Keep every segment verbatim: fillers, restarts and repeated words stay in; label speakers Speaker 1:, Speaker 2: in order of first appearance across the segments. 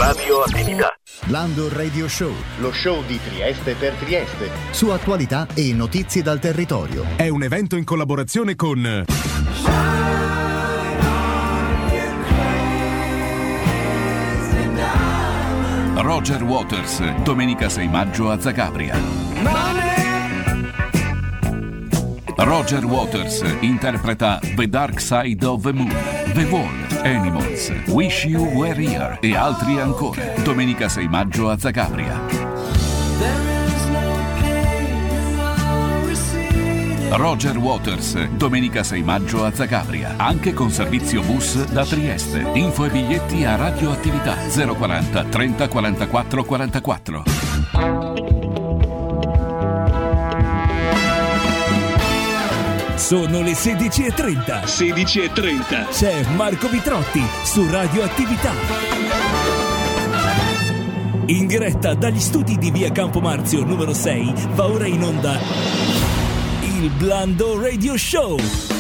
Speaker 1: Radioattività.
Speaker 2: Lando Radio Show,
Speaker 3: lo show di Trieste per Trieste.
Speaker 2: Su attualità e notizie dal territorio.
Speaker 4: È un evento in collaborazione con
Speaker 5: Roger Waters, domenica sei maggio a Zagabria. Roger Waters interpreta The Dark Side of the Moon, The Wall, Animals, Wish You Were Here e altri ancora. Domenica sei maggio a Zagabria. Roger Waters, domenica sei maggio a Zagabria, anche con servizio bus da Trieste. Info e biglietti a Radioattività zero quaranta trenta quarantaquattro quarantaquattro.
Speaker 6: Sono le sedici e trenta.
Speaker 7: sedici e trenta.
Speaker 6: C'è Marco Vitrotti su Radioattività. In diretta dagli studi di via Campomarzio numero sei va ora in onda il Blando Radio Show.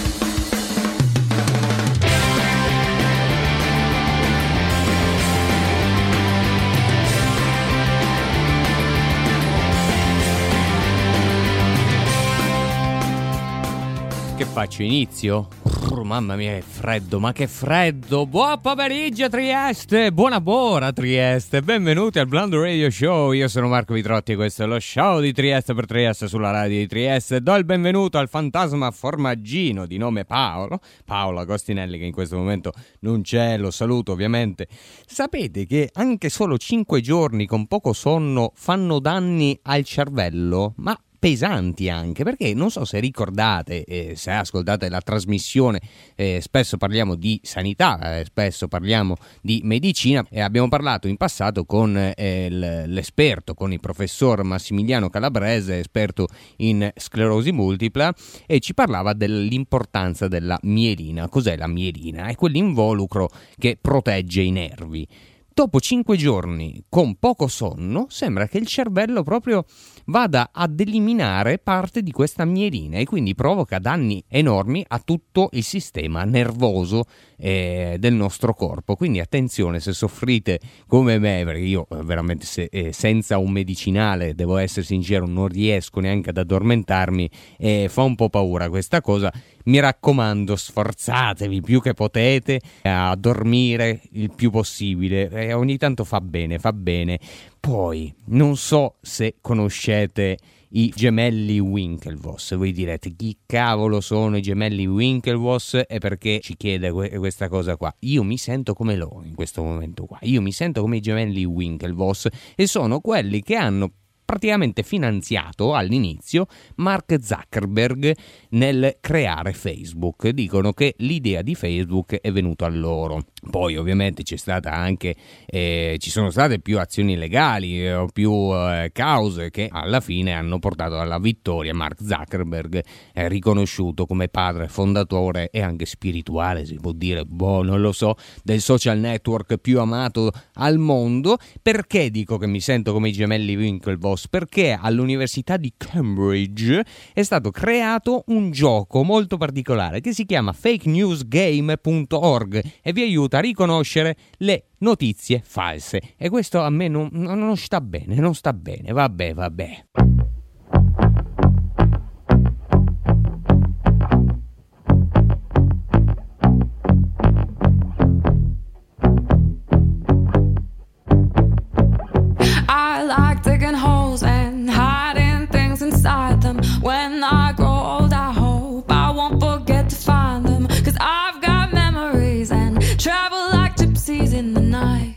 Speaker 8: Che faccio? Inizio? Oh, mamma mia, che freddo, ma che freddo! Buon pomeriggio Trieste! Buona buona Trieste! Benvenuti al Blando Radio Show. Io sono Marco Vitrotti e questo è lo show di Trieste per Trieste sulla radio di Trieste. Do il benvenuto al fantasma formaggino di nome Paolo, Paolo Agostinelli, che in questo momento non c'è, lo saluto ovviamente. Sapete che anche solo cinque giorni con poco sonno fanno danni al cervello? Ma pesanti anche, perché non so se ricordate, eh, se ascoltate la trasmissione, eh, spesso parliamo di sanità, eh, spesso parliamo di medicina e abbiamo parlato in passato con eh, l'esperto, con il professor Massimiliano Calabrese, esperto in sclerosi multipla, e ci parlava dell'importanza della mielina. Cos'è la mielina? È quell'involucro che protegge i nervi. Dopo cinque giorni con poco sonno sembra che il cervello proprio vada ad eliminare parte di questa mielina e quindi provoca danni enormi a tutto il sistema nervoso eh, del nostro corpo. Quindi attenzione, se soffrite come me, perché io veramente se, eh, senza un medicinale, devo essere sincero, non riesco neanche ad addormentarmi e fa un po' paura questa cosa. Mi raccomando, sforzatevi più che potete a dormire il più possibile e ogni tanto fa bene, fa bene. Poi, non so se conoscete i gemelli Winklevoss. Voi direte, chi cavolo sono i gemelli Winklevoss e perché ci chiede que- questa cosa qua? Io mi sento come loro in questo momento qua. Io mi sento come i gemelli Winklevoss e sono quelli che hanno praticamente finanziato all'inizio Mark Zuckerberg nel creare Facebook. Dicono che l'idea di Facebook è venuta a loro. Poi ovviamente c'è stata anche eh, ci sono state più azioni legali o eh, più eh, cause che alla fine hanno portato alla vittoria. Mark Zuckerberg è riconosciuto come padre fondatore e anche spirituale, si può dire, boh, non lo so, del social network più amato al mondo. Perché dico che mi sento come i gemelli Winklevoss? Perché all'Università di Cambridge è stato creato un gioco molto particolare che si chiama fake news game punto org e vi aiuta a riconoscere le notizie false. E questo a me non, non sta bene, non sta bene, vabbè, vabbè.
Speaker 9: I like digging holes and hiding things inside them. When I grow old, I hope I won't forget to find them. 'Cause I've got memories and travel like gypsies in the night.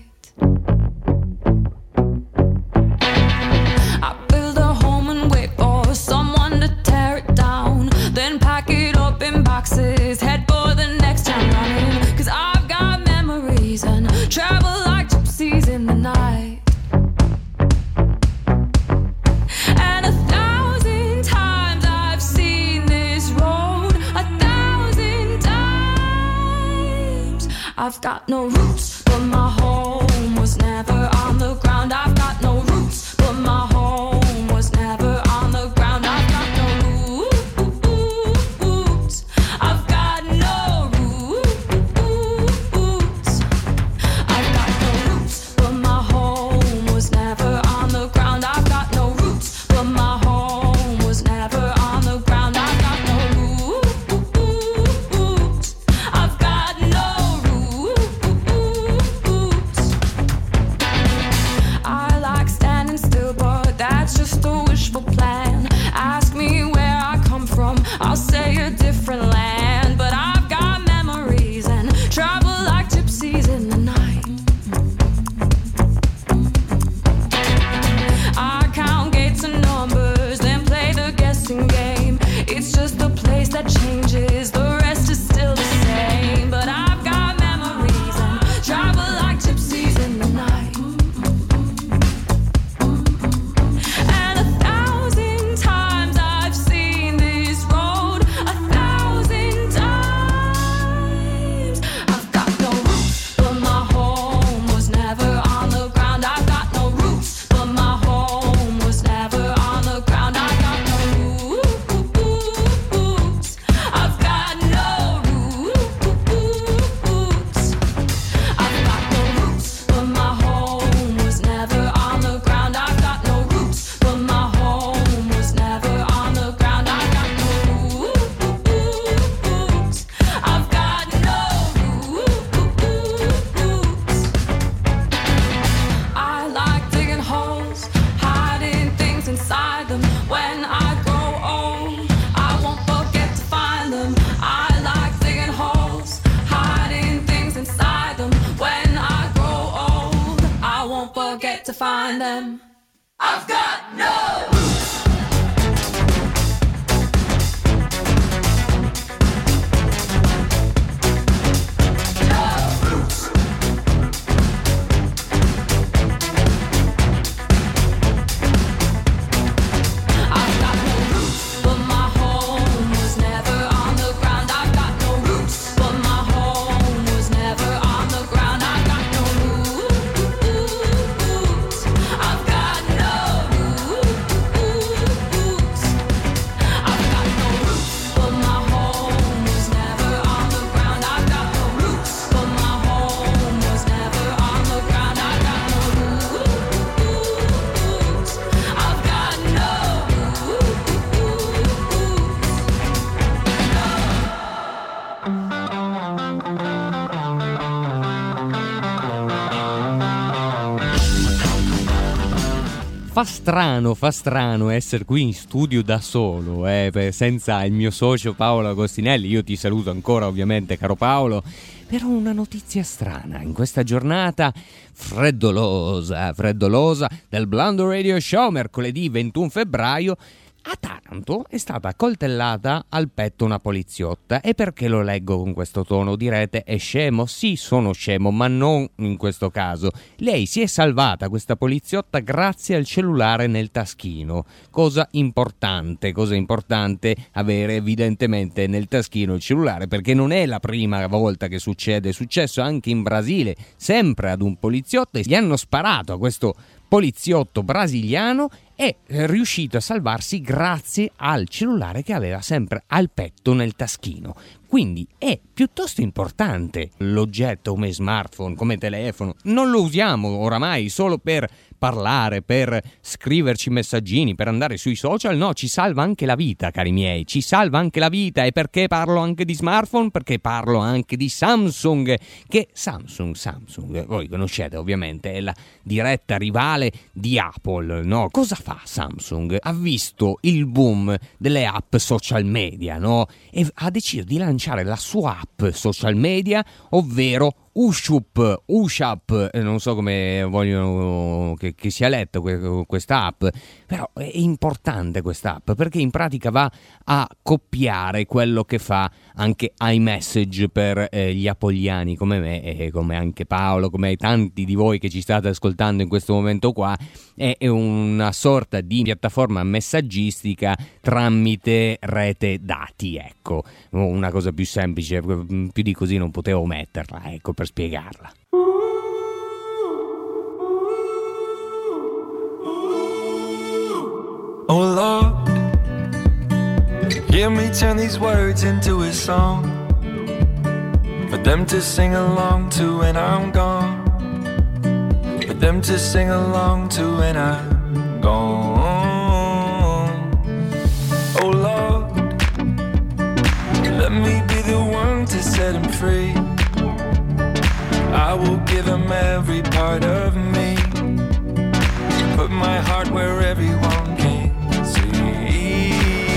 Speaker 9: I build a home and wait for someone to tear it down. Then pack it up in boxes, head for the next town running. 'Cause I've got memories and travel like gypsies in the night. I've got no roots, but my home was never on the ground. I've got no roots, but my home was never on the ground. I've got no roots. I've got no roots. I've got no roots, but my won't forget to find them. I've got no roots.
Speaker 8: Fa strano, fa strano essere qui in studio da solo, eh, senza il mio socio Paolo Agostinelli. Io ti saluto ancora, ovviamente, caro Paolo. Però una notizia strana in questa giornata freddolosa, freddolosa del Blando Radio Show, mercoledì ventuno febbraio. A Taranto è stata coltellata al petto una poliziotta. E perché lo leggo con questo tono? Direte, è scemo? Sì, sono scemo, ma non in questo caso. Lei si è salvata, questa poliziotta, grazie al cellulare nel taschino. Cosa importante, cosa importante avere evidentemente nel taschino il cellulare, perché non è la prima volta che succede. È successo anche in Brasile, sempre ad un poliziotto, e gli hanno sparato a questo poliziotto brasiliano. È riuscito a salvarsi grazie al cellulare che aveva sempre al petto nel taschino. Quindi è piuttosto importante l'oggetto come smartphone, come telefono. Non lo usiamo oramai solo per parlare, per scriverci messaggini, per andare sui social. No, ci salva anche la vita, cari miei, ci salva anche la vita. E perché parlo anche di smartphone? Perché parlo anche di Samsung, che Samsung, Samsung, voi conoscete ovviamente, è la diretta rivale di Apple, no? Cosa fa Samsung? Ha visto il boom delle app social media, no? E ha deciso di lanciare la sua app social media, ovvero Ushup, Ushup, non so come vogliono che, che sia letto questa app, però è importante questa app perché in pratica va a copiare quello che fa anche iMessage per eh, gli appoliani come me e come anche Paolo, come tanti di voi che ci state ascoltando in questo momento qua. È una sorta di piattaforma messaggistica tramite rete dati, ecco, una cosa più semplice, più di così non potevo metterla, ecco, per spiegarla.
Speaker 1: Oh Lord, hear me turn these words into a song for them to sing along to when I'm gone, for them to sing along to when I'm gone. Oh Lord, let me be the one to set them free. I will give them every part of me, put my heart where everyone can see.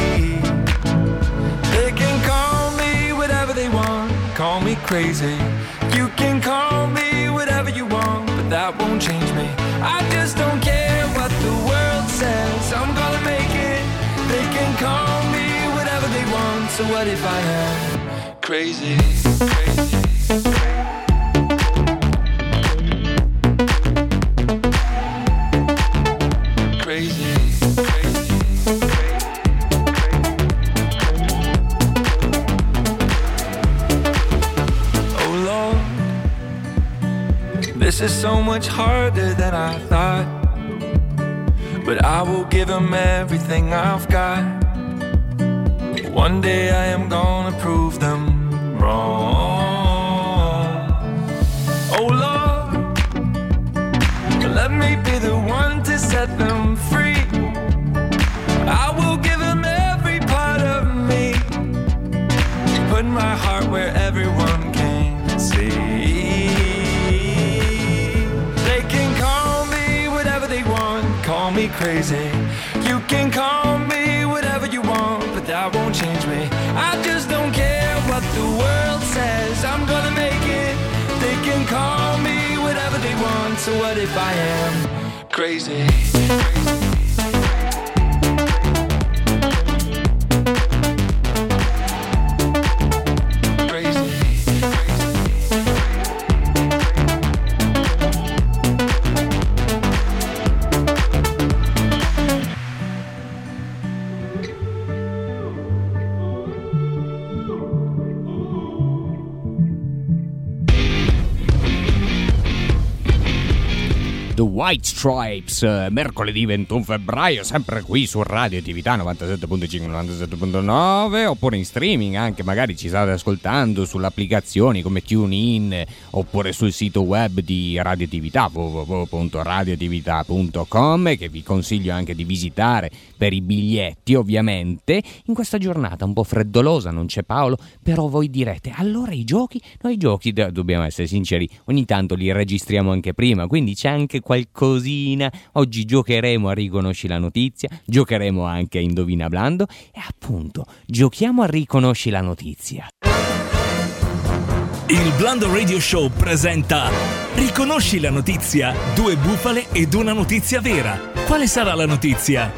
Speaker 1: They can call me whatever they want, call me crazy. You can call me whatever you want, but that won't change me. I just don't care what the world says, I'm gonna make it. They can call me whatever they want, so what if I am crazy, crazy. Crazy, crazy, oh Lord, this is so much harder than I thought, but I will give them everything I've got. One day I am gonna prove them wrong. Oh Lord, let me be the one to set them free. I will give them every part of me, put my heart where everyone can see. They can call me whatever they want, call me crazy. You can call me whatever you want, but that won't change me. I just don't care what the world says, I'm gonna make it. They can call me whatever they want, So what if I am crazy?
Speaker 8: The White Stripes, eh, mercoledì ventuno febbraio, sempre qui su Radio Attività novantasette virgola cinque, novantasette virgola nove, oppure in streaming anche, magari ci state ascoltando sulle applicazioni come TuneIn, oppure sul sito web di Radio Attività, w w w punto radioattività punto com, che vi consiglio anche di visitare per i biglietti, ovviamente. In questa giornata un po' freddolosa, non c'è Paolo, però voi direte, allora i giochi? Noi i giochi, dobbiamo essere sinceri, ogni tanto li registriamo anche prima, quindi c'è anche qualcosina. Oggi giocheremo a Riconosci la notizia, giocheremo anche a Indovina Blando e appunto giochiamo a Riconosci la notizia.
Speaker 6: Il Blando Radio Show presenta Riconosci la notizia, due bufale ed una notizia vera. Quale sarà la notizia?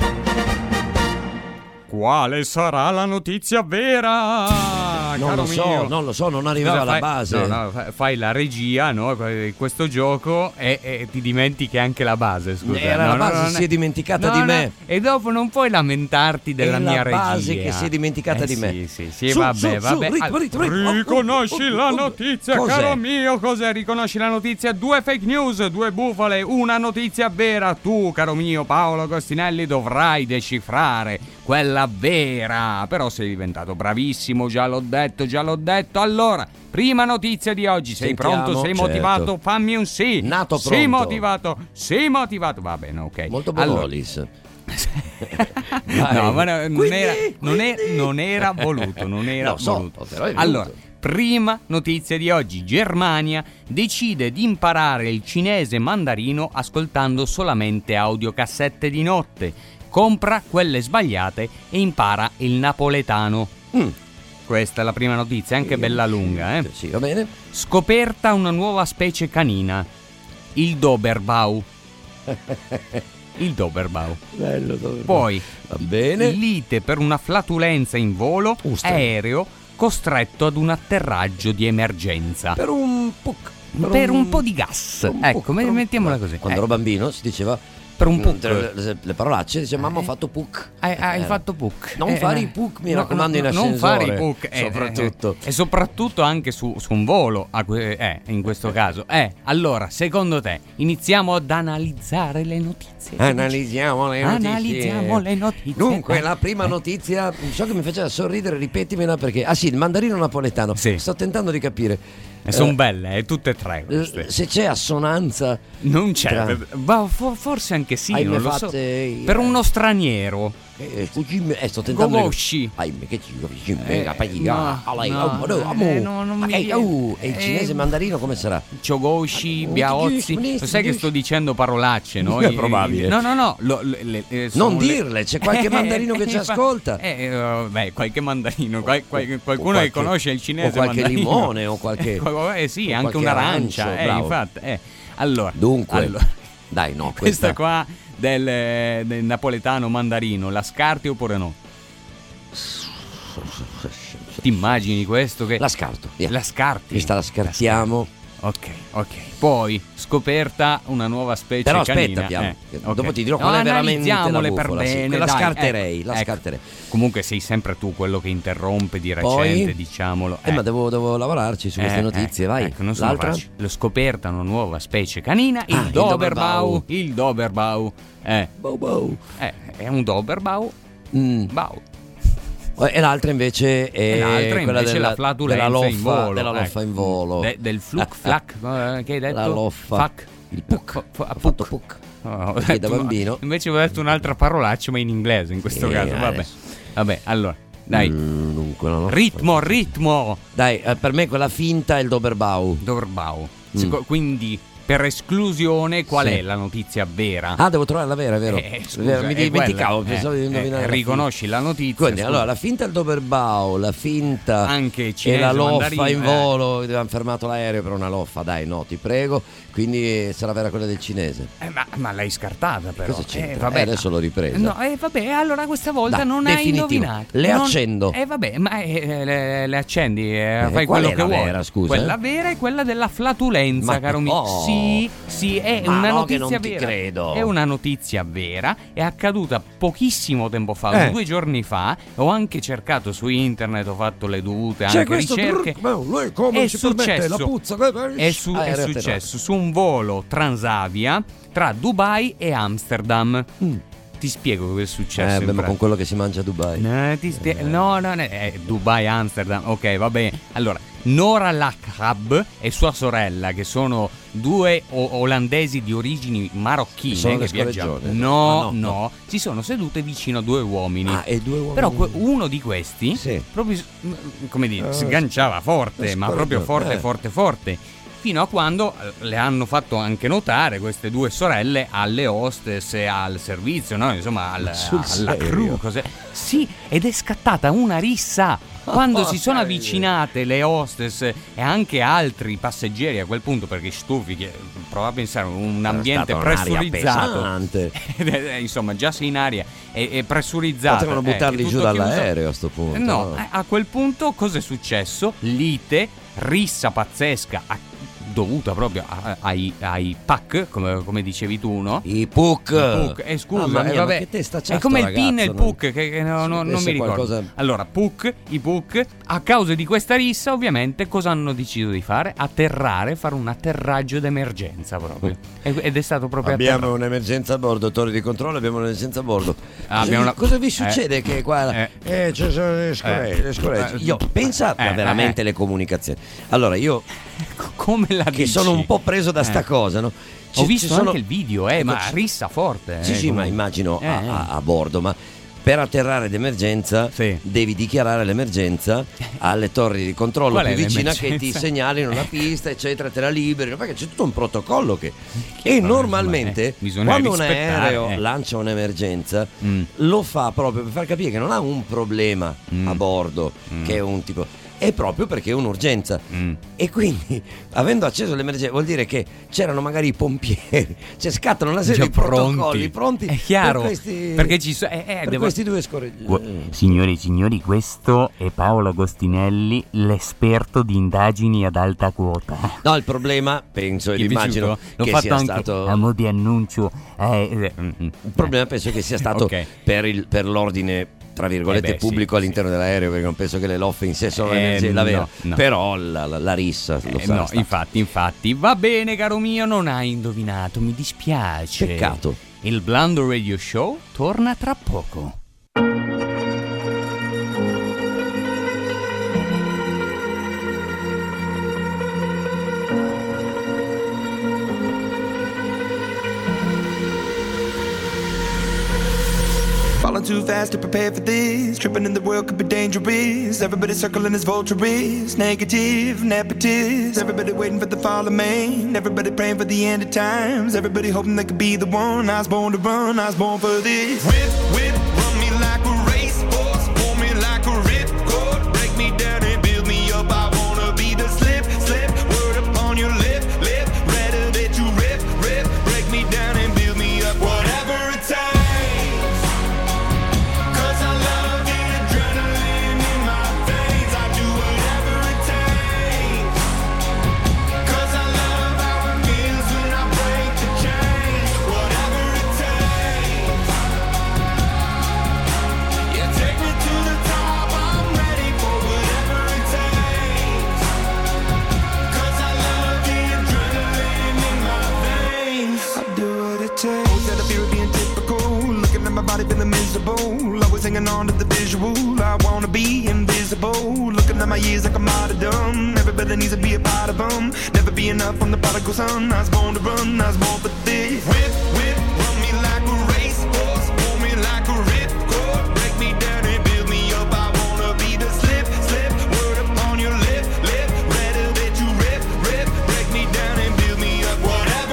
Speaker 8: Quale sarà la notizia vera?
Speaker 7: Non
Speaker 8: Caro
Speaker 7: lo so,
Speaker 8: mio.
Speaker 7: non lo so, non arrivava
Speaker 8: Scusa,
Speaker 7: alla
Speaker 8: fai,
Speaker 7: base.
Speaker 8: No, no, fai la regia, no? Questo gioco e, e ti dimentichi anche la base, scusa.
Speaker 7: Era
Speaker 8: no,
Speaker 7: la base,
Speaker 8: no,
Speaker 7: si è dimenticata
Speaker 8: no,
Speaker 7: di
Speaker 8: no,
Speaker 7: me.
Speaker 8: E dopo non puoi lamentarti della
Speaker 7: È
Speaker 8: mia
Speaker 7: la
Speaker 8: regia.
Speaker 7: base che si è dimenticata
Speaker 8: eh,
Speaker 7: di me.
Speaker 8: Sì, sì, sì,
Speaker 7: Su,
Speaker 8: vabbè,
Speaker 7: su, su,
Speaker 8: vabbè.
Speaker 7: ritmo, ritmo, ritmo.
Speaker 8: Riconosci
Speaker 7: Oh, oh,
Speaker 8: la
Speaker 7: oh,
Speaker 8: notizia,
Speaker 7: cos'è?
Speaker 8: caro mio. Cos'è? Riconosci la notizia? Due fake news, due bufale, una notizia vera. Tu, caro mio Paolo Agostinelli, dovrai decifrare quella vera. Però sei diventato bravissimo, già l'ho detto, già l'ho detto. Allora, prima notizia di oggi. Sei
Speaker 7: Sentiamo,
Speaker 8: pronto? Sei
Speaker 7: certo.
Speaker 8: motivato? Fammi un sì.
Speaker 7: Nato
Speaker 8: Sei
Speaker 7: pronto.
Speaker 8: motivato? Sei motivato? Va bene, ok.
Speaker 7: Molto
Speaker 8: Allora,
Speaker 7: Bonolis.
Speaker 8: no, ma no, non,
Speaker 7: Quindi,
Speaker 8: era, non,
Speaker 7: quindi.
Speaker 8: era, non era voluto, non era
Speaker 7: Lo so,
Speaker 8: voluto.
Speaker 7: però è venuto.
Speaker 8: Allora, prima notizia di oggi. Germania decide di imparare il cinese mandarino ascoltando solamente audiocassette di notte. Compra quelle sbagliate e impara il napoletano.
Speaker 7: Mm.
Speaker 8: Questa è la prima notizia, anche bella lunga, eh.
Speaker 7: Sì, va bene.
Speaker 8: Scoperta una nuova specie canina, il Doberbau. Il Doberbau.
Speaker 7: Bello, Doberbau.
Speaker 8: Poi,
Speaker 7: va bene.
Speaker 8: lite per una flatulenza in volo,
Speaker 7: Usta.
Speaker 8: aereo costretto ad un atterraggio di emergenza.
Speaker 7: Per un puc.
Speaker 8: Per un po' di gas.
Speaker 7: per un
Speaker 8: Ecco,
Speaker 7: puc, per un-
Speaker 8: mettiamola così.
Speaker 7: Quando
Speaker 8: Eh,
Speaker 7: ero bambino si diceva
Speaker 8: per un
Speaker 7: mm,
Speaker 8: puc.
Speaker 7: le, le- le parolacce, dice mamma ho fatto puc.
Speaker 8: Hai, hai
Speaker 7: Eh,
Speaker 8: fatto puc.
Speaker 7: Non
Speaker 8: Eh,
Speaker 7: fare
Speaker 8: eh.
Speaker 7: i puc, mi
Speaker 8: No,
Speaker 7: raccomando,
Speaker 8: no,
Speaker 7: in
Speaker 8: non fare i
Speaker 7: ascensore,
Speaker 8: puc, eh,
Speaker 7: soprattutto.
Speaker 8: eh, eh. E soprattutto anche su, su un volo, a que- eh, in questo caso. Eh, allora, secondo te, iniziamo ad analizzare le notizie.
Speaker 7: Analizziamo le notizie.
Speaker 8: Analizziamo le notizie.
Speaker 7: Dunque,
Speaker 8: Eh.
Speaker 7: la prima notizia, so che mi faceva sorridere, ripetimela perché. Ah sì, il mandarino napoletano.
Speaker 8: Sì.
Speaker 7: Sto tentando di capire.
Speaker 8: E sono
Speaker 7: Eh,
Speaker 8: belle, eh, tutte e tre queste.
Speaker 7: l- Se c'è assonanza.
Speaker 8: Non c'è,
Speaker 7: tra-
Speaker 8: ma fo- forse anche sì,
Speaker 7: Ahimè
Speaker 8: non lo so.
Speaker 7: fatte-
Speaker 8: Per uno straniero.
Speaker 7: Eh, scusami, eh, sto tentando.
Speaker 8: Gogoshi.
Speaker 7: Ahimè, che ci capisci?
Speaker 8: Eh,
Speaker 7: la pagina.
Speaker 8: no,
Speaker 7: Ah, lei,
Speaker 8: no,
Speaker 7: oh, no,
Speaker 8: eh,
Speaker 7: amo.
Speaker 8: no, non
Speaker 7: Ma
Speaker 8: mi
Speaker 7: che-
Speaker 8: viene.
Speaker 7: oh, e il
Speaker 8: Eh,
Speaker 7: cinese mandarino come sarà?
Speaker 8: Chogoshi,
Speaker 7: Ah,
Speaker 8: Biaozzi.
Speaker 7: dici,
Speaker 8: Lo sai che
Speaker 7: dici.
Speaker 8: sto dicendo parolacce, no?
Speaker 7: È probabile.
Speaker 8: No, no, no. lo- le- le- eh, sono
Speaker 7: Non
Speaker 8: le-
Speaker 7: dirle, c'è qualche mandarino che ci
Speaker 8: infatti-
Speaker 7: ascolta.
Speaker 8: Eh, eh, beh, qualche mandarino, qual- qual- qualcuno
Speaker 7: qualche-
Speaker 8: che conosce il cinese
Speaker 7: o qualche
Speaker 8: mandarino.
Speaker 7: limone o qualche-
Speaker 8: Eh sì,
Speaker 7: o
Speaker 8: anche
Speaker 7: qualche
Speaker 8: un'arancia,
Speaker 7: arancio,
Speaker 8: eh,
Speaker 7: bravo.
Speaker 8: infatti. eh. Allora,
Speaker 7: Dunque,
Speaker 8: allora.
Speaker 7: dai, no,
Speaker 8: Questa
Speaker 7: questa,
Speaker 8: qua del, del napoletano mandarino, la scarti oppure no? Ti immagini questo che
Speaker 7: la scarto. via.
Speaker 8: la scarti?
Speaker 7: Questa la scartiamo.
Speaker 8: Ok, ok. Poi scoperta una nuova specie
Speaker 7: Però
Speaker 8: canina.
Speaker 7: aspetta, Piano,
Speaker 8: Eh,
Speaker 7: che
Speaker 8: ok.
Speaker 7: dopo ti dirò
Speaker 8: No,
Speaker 7: qual è veramente la
Speaker 8: analizziamole per
Speaker 7: bufala, sì.
Speaker 8: bene.
Speaker 7: Quella
Speaker 8: dai,
Speaker 7: scarterei,
Speaker 8: ecco,
Speaker 7: la
Speaker 8: ecco.
Speaker 7: scarterei.
Speaker 8: Comunque sei sempre tu quello che interrompe di
Speaker 7: Poi?
Speaker 8: recente, diciamolo.
Speaker 7: Eh, ma devo, devo lavorarci su queste
Speaker 8: Eh,
Speaker 7: notizie,
Speaker 8: eh,
Speaker 7: vai.
Speaker 8: Ecco, non sono
Speaker 7: L'altra?
Speaker 8: facili. L'ho scoperta una nuova specie canina, il
Speaker 7: Ah, il
Speaker 8: Doberbau.
Speaker 7: Doberbau.
Speaker 8: Il Doberbau. Eh,
Speaker 7: Bow, bow.
Speaker 8: eh, è un Doberbau.
Speaker 7: Mm.
Speaker 8: Bau.
Speaker 7: E l'altra invece è
Speaker 8: E l'altra
Speaker 7: quella
Speaker 8: invece
Speaker 7: della,
Speaker 8: la flatulenza
Speaker 7: della loffa,
Speaker 8: in volo.
Speaker 7: della loffa
Speaker 8: ecco.
Speaker 7: in volo.
Speaker 8: De- del fluc flac, eh, che hai detto?
Speaker 7: La loffa.
Speaker 8: Fac.
Speaker 7: Il puc.
Speaker 8: Fa- fa-
Speaker 7: Ho
Speaker 8: puc.
Speaker 7: fatto puc.
Speaker 8: Oh, ho
Speaker 7: Perché da
Speaker 8: detto-
Speaker 7: bambino.
Speaker 8: Invece ho detto un'altra parolaccia, ma in inglese in questo
Speaker 7: Eh,
Speaker 8: caso. Vabbè.
Speaker 7: adesso.
Speaker 8: Vabbè, allora, dai.
Speaker 7: Mm, dunque, la loffa.
Speaker 8: Ritmo, ritmo.
Speaker 7: Dai, eh, per me quella finta è il Doberbau.
Speaker 8: Doberbau.
Speaker 7: Mm.
Speaker 8: Seco- Quindi per esclusione qual
Speaker 7: Sì.
Speaker 8: è la notizia vera.
Speaker 7: Ah, devo trovare la vera, è vero?
Speaker 8: Eh, scusa,
Speaker 7: mi
Speaker 8: è
Speaker 7: dimenticavo,
Speaker 8: quella.
Speaker 7: pensavo di
Speaker 8: Eh,
Speaker 7: indovinare.
Speaker 8: eh,
Speaker 7: la
Speaker 8: riconosci la notizia.
Speaker 7: Quindi,
Speaker 8: scusa.
Speaker 7: allora, la finta il Doberbau, la finta
Speaker 8: Anche
Speaker 7: e
Speaker 8: cinese,
Speaker 7: la loffa
Speaker 8: mandarino,
Speaker 7: in
Speaker 8: eh.
Speaker 7: volo, avevano fermato l'aereo per una loffa, dai, no, ti prego. Quindi sarà vera quella del cinese.
Speaker 8: Eh, ma, ma l'hai scartata però.
Speaker 7: Cosa c'entra?
Speaker 8: Eh, vabbè.
Speaker 7: Eh, adesso l'ho ripresa.
Speaker 8: No, eh, vabbè, allora questa volta
Speaker 7: Dai,
Speaker 8: non hai
Speaker 7: definitivo.
Speaker 8: indovinato.
Speaker 7: Le
Speaker 8: Non-
Speaker 7: accendo.
Speaker 8: Eh vabbè, ma eh, le, le accendi, eh,
Speaker 7: Eh,
Speaker 8: fai
Speaker 7: qual
Speaker 8: quello
Speaker 7: è
Speaker 8: che
Speaker 7: la
Speaker 8: vuoi.
Speaker 7: vera, scusa,
Speaker 8: Quella
Speaker 7: eh?
Speaker 8: vera è quella della flatulenza,
Speaker 7: Ma
Speaker 8: caro
Speaker 7: no.
Speaker 8: mio. Sì, sì, è
Speaker 7: Ma
Speaker 8: una
Speaker 7: no, che
Speaker 8: notizia
Speaker 7: non ti
Speaker 8: vera.
Speaker 7: credo.
Speaker 8: È una notizia vera, è accaduta pochissimo tempo fa,
Speaker 7: Eh.
Speaker 8: due giorni fa. Ho anche cercato su internet, ho fatto le dovute
Speaker 7: C'è
Speaker 8: anche
Speaker 7: questo
Speaker 8: ricerche.
Speaker 7: brr- beh, lui come
Speaker 8: È
Speaker 7: si permette la
Speaker 8: successo.
Speaker 7: puzza?
Speaker 8: È, su- è
Speaker 7: Aereo
Speaker 8: successo su un volo Transavia tra Dubai e Amsterdam.
Speaker 7: Mm.
Speaker 8: Ti spiego cosa è successo.
Speaker 7: Eh,
Speaker 8: in
Speaker 7: beh, ma
Speaker 8: pratica.
Speaker 7: con quello che si mangia a Dubai.
Speaker 8: No, ti spie- no, no, no, eh, Dubai, Amsterdam, ok, va bene. Allora, Nora Lakhab e sua sorella, che sono due o- olandesi di origini marocchine,
Speaker 7: Sono
Speaker 8: che
Speaker 7: le
Speaker 8: viaggiano.
Speaker 7: scorreggione.
Speaker 8: No,
Speaker 7: Ah, no,
Speaker 8: no,
Speaker 7: no.
Speaker 8: si sono sedute vicino a due uomini.
Speaker 7: Ah, e due uomini.
Speaker 8: Però que- uno di questi,
Speaker 7: Sì.
Speaker 8: proprio, mm, come dire,
Speaker 7: Eh,
Speaker 8: sganciava forte,
Speaker 7: le
Speaker 8: ma proprio
Speaker 7: scorreggione,
Speaker 8: forte,
Speaker 7: eh.
Speaker 8: forte, forte. Fino a quando eh, le hanno fatto anche notare queste due sorelle alle hostess e al servizio, no? Insomma, al-
Speaker 7: sul
Speaker 8: alla
Speaker 7: serio?
Speaker 8: crew. Cos'è? Sì, ed è scattata una rissa. Quando
Speaker 7: Oh,
Speaker 8: si sono
Speaker 7: serio?
Speaker 8: avvicinate le hostess e anche altri passeggeri a quel punto, perché stufi, che prova a pensare un ambiente
Speaker 7: stata un'aria
Speaker 8: pressurizzato.
Speaker 7: pesante.
Speaker 8: Insomma, già sei in aria e, e pressurizzato.
Speaker 7: Potevano
Speaker 8: eh,
Speaker 7: buttarli
Speaker 8: tutto
Speaker 7: giù
Speaker 8: chiuso.
Speaker 7: dall'aereo a sto punto.
Speaker 8: No, eh, a quel punto cosa è successo? Lite, rissa pazzesca, a- dovuta proprio a- ai, ai P A C, come, come dicevi tu, no?
Speaker 7: I P U C.
Speaker 8: I P U C, eh, scusa,
Speaker 7: Mamma mia,
Speaker 8: eh,
Speaker 7: ma
Speaker 8: vabbè.
Speaker 7: che testa c'ha
Speaker 8: è come
Speaker 7: sto
Speaker 8: il PIN e il
Speaker 7: ragazzo,
Speaker 8: P U C, che, che no-
Speaker 7: Sì,
Speaker 8: no- non
Speaker 7: adesso
Speaker 8: mi ricordo.
Speaker 7: qualcosa-
Speaker 8: Allora, P U C, i P U C, a causa di questa rissa, ovviamente, cosa hanno deciso di fare? Atterrare, fare un atterraggio d'emergenza proprio. E- Ed è stato proprio
Speaker 7: Abbiamo
Speaker 8: atterrato.
Speaker 7: un'emergenza a bordo, torri di controllo, abbiamo un'emergenza a bordo.
Speaker 8: Ah,
Speaker 7: Cosa,
Speaker 8: abbiamo
Speaker 7: vi,
Speaker 8: una-
Speaker 7: cosa vi
Speaker 8: eh,
Speaker 7: succede che qua
Speaker 8: eh,
Speaker 7: eh, ci sono le scorregge,
Speaker 8: eh,
Speaker 7: le scorregge.
Speaker 8: eh,
Speaker 7: Io pensa
Speaker 8: eh,
Speaker 7: a veramente
Speaker 8: eh.
Speaker 7: le comunicazioni. Allora, io
Speaker 8: Come la
Speaker 7: che
Speaker 8: dici?
Speaker 7: sono un po' preso da sta
Speaker 8: Eh.
Speaker 7: cosa, no?
Speaker 8: Ho
Speaker 7: Ci-
Speaker 8: visto
Speaker 7: ci sono-
Speaker 8: anche il video, eh,
Speaker 7: Ecco,
Speaker 8: ma
Speaker 7: ci-
Speaker 8: rissa forte.
Speaker 7: Sì,
Speaker 8: eh,
Speaker 7: sì, ma
Speaker 8: comunque.
Speaker 7: immagino
Speaker 8: Eh,
Speaker 7: a,
Speaker 8: eh.
Speaker 7: a- a bordo, ma per atterrare d'emergenza
Speaker 8: Sì.
Speaker 7: devi dichiarare l'emergenza alle torri di controllo
Speaker 8: Qual è
Speaker 7: più vicina che ti
Speaker 8: l'emergenza?
Speaker 7: segnalino la pista, eccetera, te la liberino, perché c'è tutto un protocollo che...
Speaker 8: Che
Speaker 7: e
Speaker 8: vabbè,
Speaker 7: normalmente
Speaker 8: eh, bisogna
Speaker 7: quando un
Speaker 8: rispettare,
Speaker 7: aereo
Speaker 8: eh.
Speaker 7: lancia un'emergenza
Speaker 8: Mm.
Speaker 7: lo fa proprio per far capire che non ha un problema
Speaker 8: Mm.
Speaker 7: a bordo,
Speaker 8: Mm.
Speaker 7: che è un tipo... È proprio perché è un'urgenza.
Speaker 8: Mm.
Speaker 7: E quindi, avendo acceso l'emergenza, vuol dire che c'erano magari i pompieri, cioè scattano una serie
Speaker 8: Già
Speaker 7: di protocolli pronti
Speaker 8: È chiaro,
Speaker 7: per questi,
Speaker 8: perché ci so- eh, eh,
Speaker 7: per
Speaker 8: devo-
Speaker 7: questi due scorreggi.
Speaker 10: Signori e signori, questo è Paolo Agostinelli, l'esperto di indagini ad alta quota.
Speaker 7: No, il problema, penso ed
Speaker 8: Ti è
Speaker 7: immagino
Speaker 8: piaciuto? L'ho
Speaker 7: che
Speaker 8: fatto
Speaker 7: sia
Speaker 8: anche
Speaker 7: stato...
Speaker 10: A mo' di annuncio, eh, eh, mm, mm.
Speaker 7: Il problema penso che sia stato
Speaker 8: Ok.
Speaker 7: per, il, per l'ordine tra virgolette
Speaker 8: Eh beh, sì,
Speaker 7: pubblico all'interno dell'aereo, perché non penso che le loffe in sé sono
Speaker 8: Eh,
Speaker 7: l'energia, la vera.
Speaker 8: no, no.
Speaker 7: Però la, la- la rissa lo
Speaker 8: Eh,
Speaker 7: sarà
Speaker 8: no,
Speaker 7: stata.
Speaker 8: infatti, infatti. Va bene, caro mio, non hai indovinato, mi dispiace.
Speaker 7: Peccato.
Speaker 8: Il Blando Radio Show torna tra poco.
Speaker 1: Falling too fast to prepare for this. Tripping in the world could be dangerous. Everybody circling as vultures. Negative, nepotist. Everybody waiting for the fall of man. Everybody praying for the end of times. Everybody hoping they could be the one. I was born to run, I was born for this. Whip, whip, run me like a racehorse. Pull me like a ripcord. Break me down and build me up. I wanna be the slip, slip. Word upon your lip, lip. Rather that you rip, rip. Break me down and build me up. Whatever it takes. Cause I love the adrenaline in my veins. I do whatever it takes. Cause I love how it feels when I break the chains. Whatever it takes. Yeah, take me to the top. I'm ready for whatever it takes. Cause I love the adrenaline in my veins. I do what it takes. Always had a fear of being typical. Looking at my body feeling miserable. Always hanging on to the visual. I wanna be invisible. Looking at my years like I'm martyrdom. Everybody needs to be a part of them. Never be enough from the prodigal son. I was born to run, I was born for this. Whip, whip, run me like a racehorse. Pull me like a ripcord. Break me down and build me up. I wanna be the slip, slip. Word upon your lip, lip. Rather that you rip, rip. Break me down and build me up. Whatever.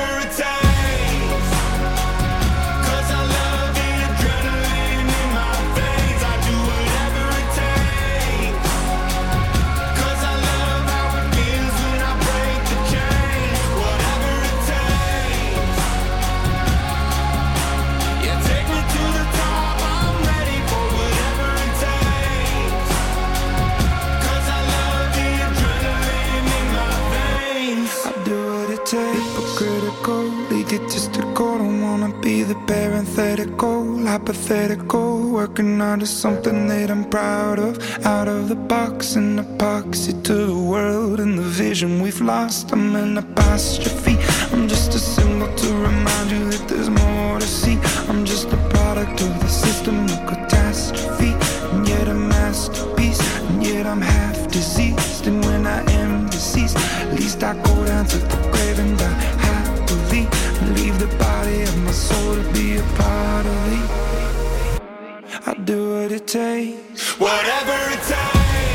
Speaker 1: don't wanna be the parenthetical, hypothetical, working under something that I'm proud of. Out of the box, an epoxy to the world and the vision we've lost. I'm an apostrophe, I'm just a symbol to remind you that there's more to see. I'm just a product of the system of catastrophe, and yet a masterpiece, and yet I'm half diseased. And when I am deceased, at least I go down to the grave and die happily, and leave the body of my soul to be a part of me. I'll do what it takes, whatever it takes.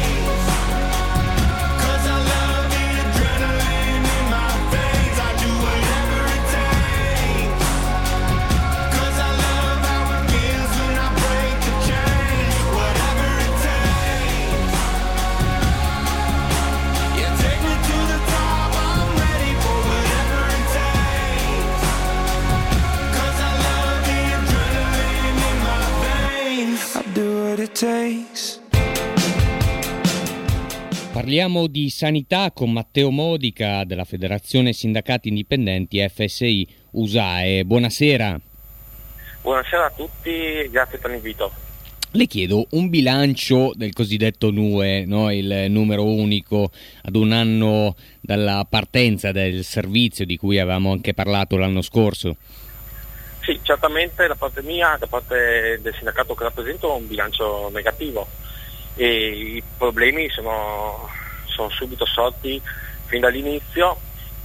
Speaker 8: Parliamo di sanità con Matteo Modica della Federazione Sindacati Indipendenti F S I U S A E. Buonasera.
Speaker 11: Buonasera a tutti, grazie per l'invito.
Speaker 8: Le chiedo un bilancio del cosiddetto N U E, no? Il numero unico, ad un anno dalla partenza del servizio di cui avevamo anche parlato l'anno scorso.
Speaker 11: Sì, certamente da parte mia, da parte del sindacato che rappresento, un bilancio negativo. E i problemi sono, sono subito sorti fin dall'inizio,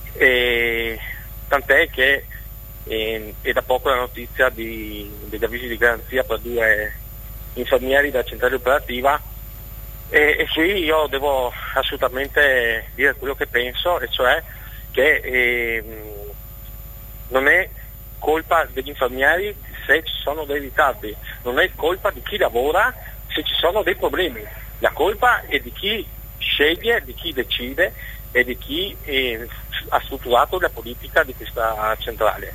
Speaker 11: e tant'è che e, è da poco la notizia di, degli avvisi di garanzia per due infermieri della centrale operativa, e, e qui io devo assolutamente dire quello che penso, e cioè che eh, non è colpa degli infermieri se ci sono dei ritardi, non è colpa di chi lavora se ci sono dei problemi, la colpa è di chi sceglie, di chi decide e di chi eh, ha strutturato la politica di questa centrale.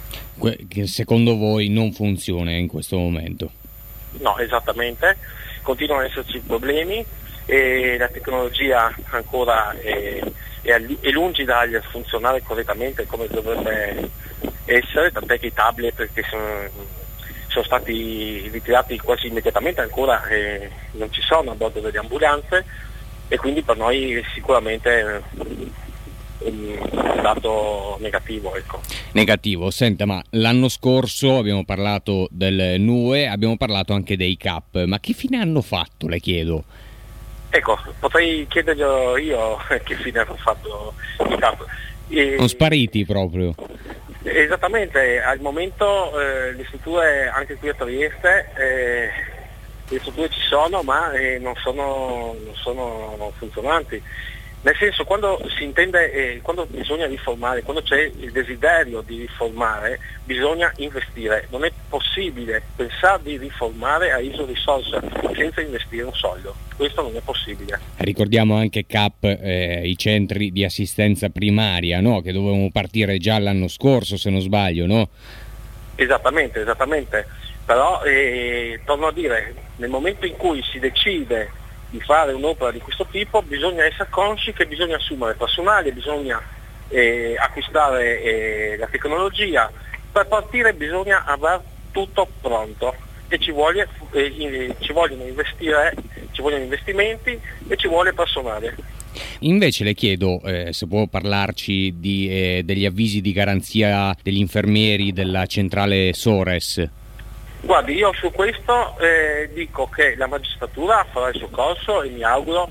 Speaker 8: Che secondo voi non funziona in questo momento?
Speaker 11: No, esattamente, continuano ad esserci problemi e la tecnologia ancora è, è, è lungi dal funzionare correttamente come dovrebbe essere, tant'è che i tablet che sono sono stati ritirati quasi immediatamente, ancora eh, non ci sono a bordo delle ambulanze, e quindi per noi è sicuramente eh, un dato negativo. Ecco.
Speaker 8: Negativo, senta, ma l'anno scorso abbiamo parlato del N U E, abbiamo parlato anche dei C A P, ma che fine hanno fatto, le chiedo?
Speaker 11: Ecco, potrei chiederglielo io che fine hanno fatto i C A P. E...
Speaker 8: Sono spariti proprio.
Speaker 11: Esattamente, al momento eh, le strutture anche qui a Trieste, eh, le strutture ci sono ma eh, non, sono, non sono funzionanti. Nel senso, quando si intende, eh, quando bisogna riformare, quando c'è il desiderio di riformare, bisogna investire. Non è possibile pensare di riformare a iso risorse senza investire un soldo. Questo non è possibile.
Speaker 8: Ricordiamo anche C A P, eh, i centri di assistenza primaria, no? Che dovevamo partire già l'anno scorso, se non sbaglio, no?
Speaker 11: Esattamente, esattamente. Però, eh, torno a dire, nel momento in cui si decide di fare un'opera di questo tipo, bisogna essere consci che bisogna assumere personale, bisogna eh, acquistare eh, la tecnologia. Per partire bisogna avere tutto pronto e ci, voglia, eh, ci vogliono investire, ci vogliono investimenti e ci vuole personale.
Speaker 8: Invece le chiedo eh, se può parlarci di, eh, degli avvisi di garanzia degli infermieri della centrale Sores.
Speaker 11: Guardi, io su questo eh, dico che la magistratura farà il suo corso e mi auguro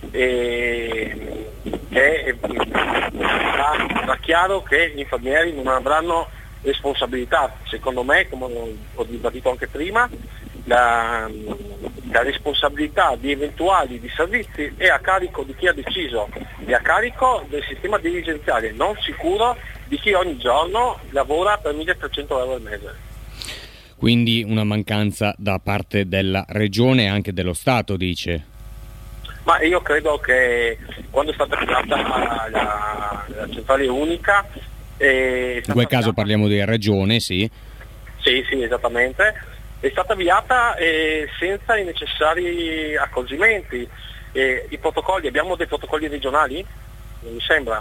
Speaker 11: eh, che eh, sarà chiaro che gli infermieri non avranno responsabilità. Secondo me, come ho ribadito anche prima, la, la responsabilità di eventuali disservizi è a carico di chi ha deciso, è a carico del sistema dirigenziale, non sicuro di chi ogni giorno lavora per milletrecento euro al mese.
Speaker 8: Quindi una mancanza da parte della regione e anche dello Stato, dice?
Speaker 11: Ma io credo che quando è stata creata la, la, la centrale unica... Eh,
Speaker 8: in quel caso parliamo di regione, sì?
Speaker 11: Sì, sì, esattamente. È stata avviata eh, senza i necessari accorgimenti. Eh, I protocolli, abbiamo dei protocolli regionali? Non mi sembra.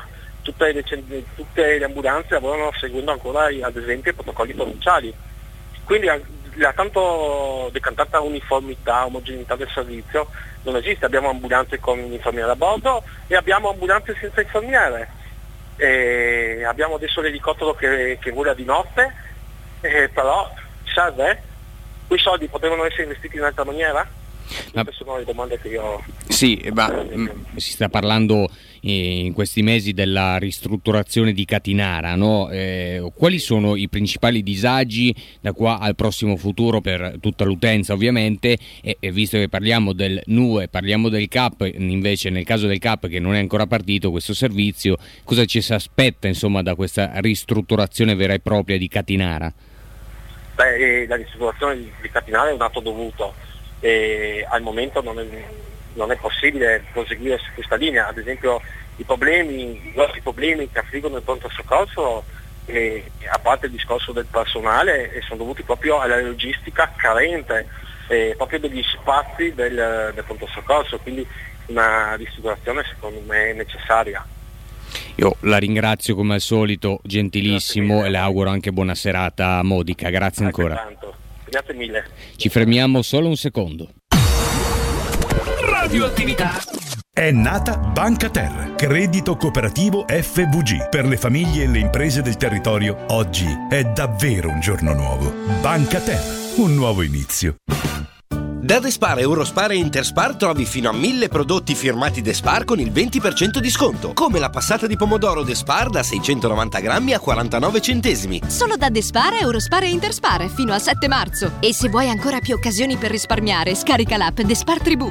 Speaker 11: tutte le, tutte le ambulanze lavorano seguendo ancora ad esempio i protocolli provinciali, quindi la tanto decantata uniformità, omogeneità del servizio non esiste. Abbiamo ambulanze con infermiere a bordo e abbiamo ambulanze senza infermiere, e abbiamo adesso l'elicottero che, che vola di notte, eh, però serve? Quei soldi potevano essere investiti in un'altra maniera?
Speaker 8: Ma...
Speaker 11: Queste sono le domande che io...
Speaker 8: Sì, ma mh, si sta parlando eh, in questi mesi della ristrutturazione di Catinara, no? Eh, quali sono i principali disagi da qua al prossimo futuro per tutta l'utenza, ovviamente, e, e visto che parliamo del N U E, parliamo del C A P, invece nel caso del C A P che non è ancora partito questo servizio, cosa ci si aspetta insomma da questa ristrutturazione vera e propria di Catinara?
Speaker 11: Beh, la ristrutturazione di Catinara è un atto dovuto. E al momento non è, non è possibile proseguire su questa linea. Ad esempio i problemi, i grossi problemi che affliggono il pronto soccorso, eh, a parte il discorso del personale, eh, sono dovuti proprio alla logistica carente, eh, proprio degli spazi del, del pronto soccorso, quindi una ristrutturazione secondo me è necessaria.
Speaker 8: Io la ringrazio come al solito, gentilissimo, e le auguro anche buona serata a Modica. Grazie ancora.
Speaker 11: Tanto. Grazie mille.
Speaker 8: Ci fermiamo solo un secondo.
Speaker 6: Radioattività.
Speaker 4: È nata Banca Terra, credito cooperativo F V G per le famiglie e le imprese del territorio. Oggi è davvero un giorno nuovo. Banca Terra, un nuovo inizio.
Speaker 12: Da Despar, Eurospar e Interspar trovi fino a mille prodotti firmati Despar con il venti per cento di sconto, come la passata di pomodoro Despar da seicentonovanta grammi a quarantanove centesimi.
Speaker 13: Solo da Despar, Eurospar e Interspar fino al sette marzo. E se vuoi ancora più occasioni per risparmiare, scarica l'app Despar Tribù.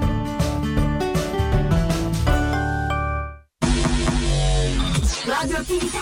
Speaker 6: Radioattività.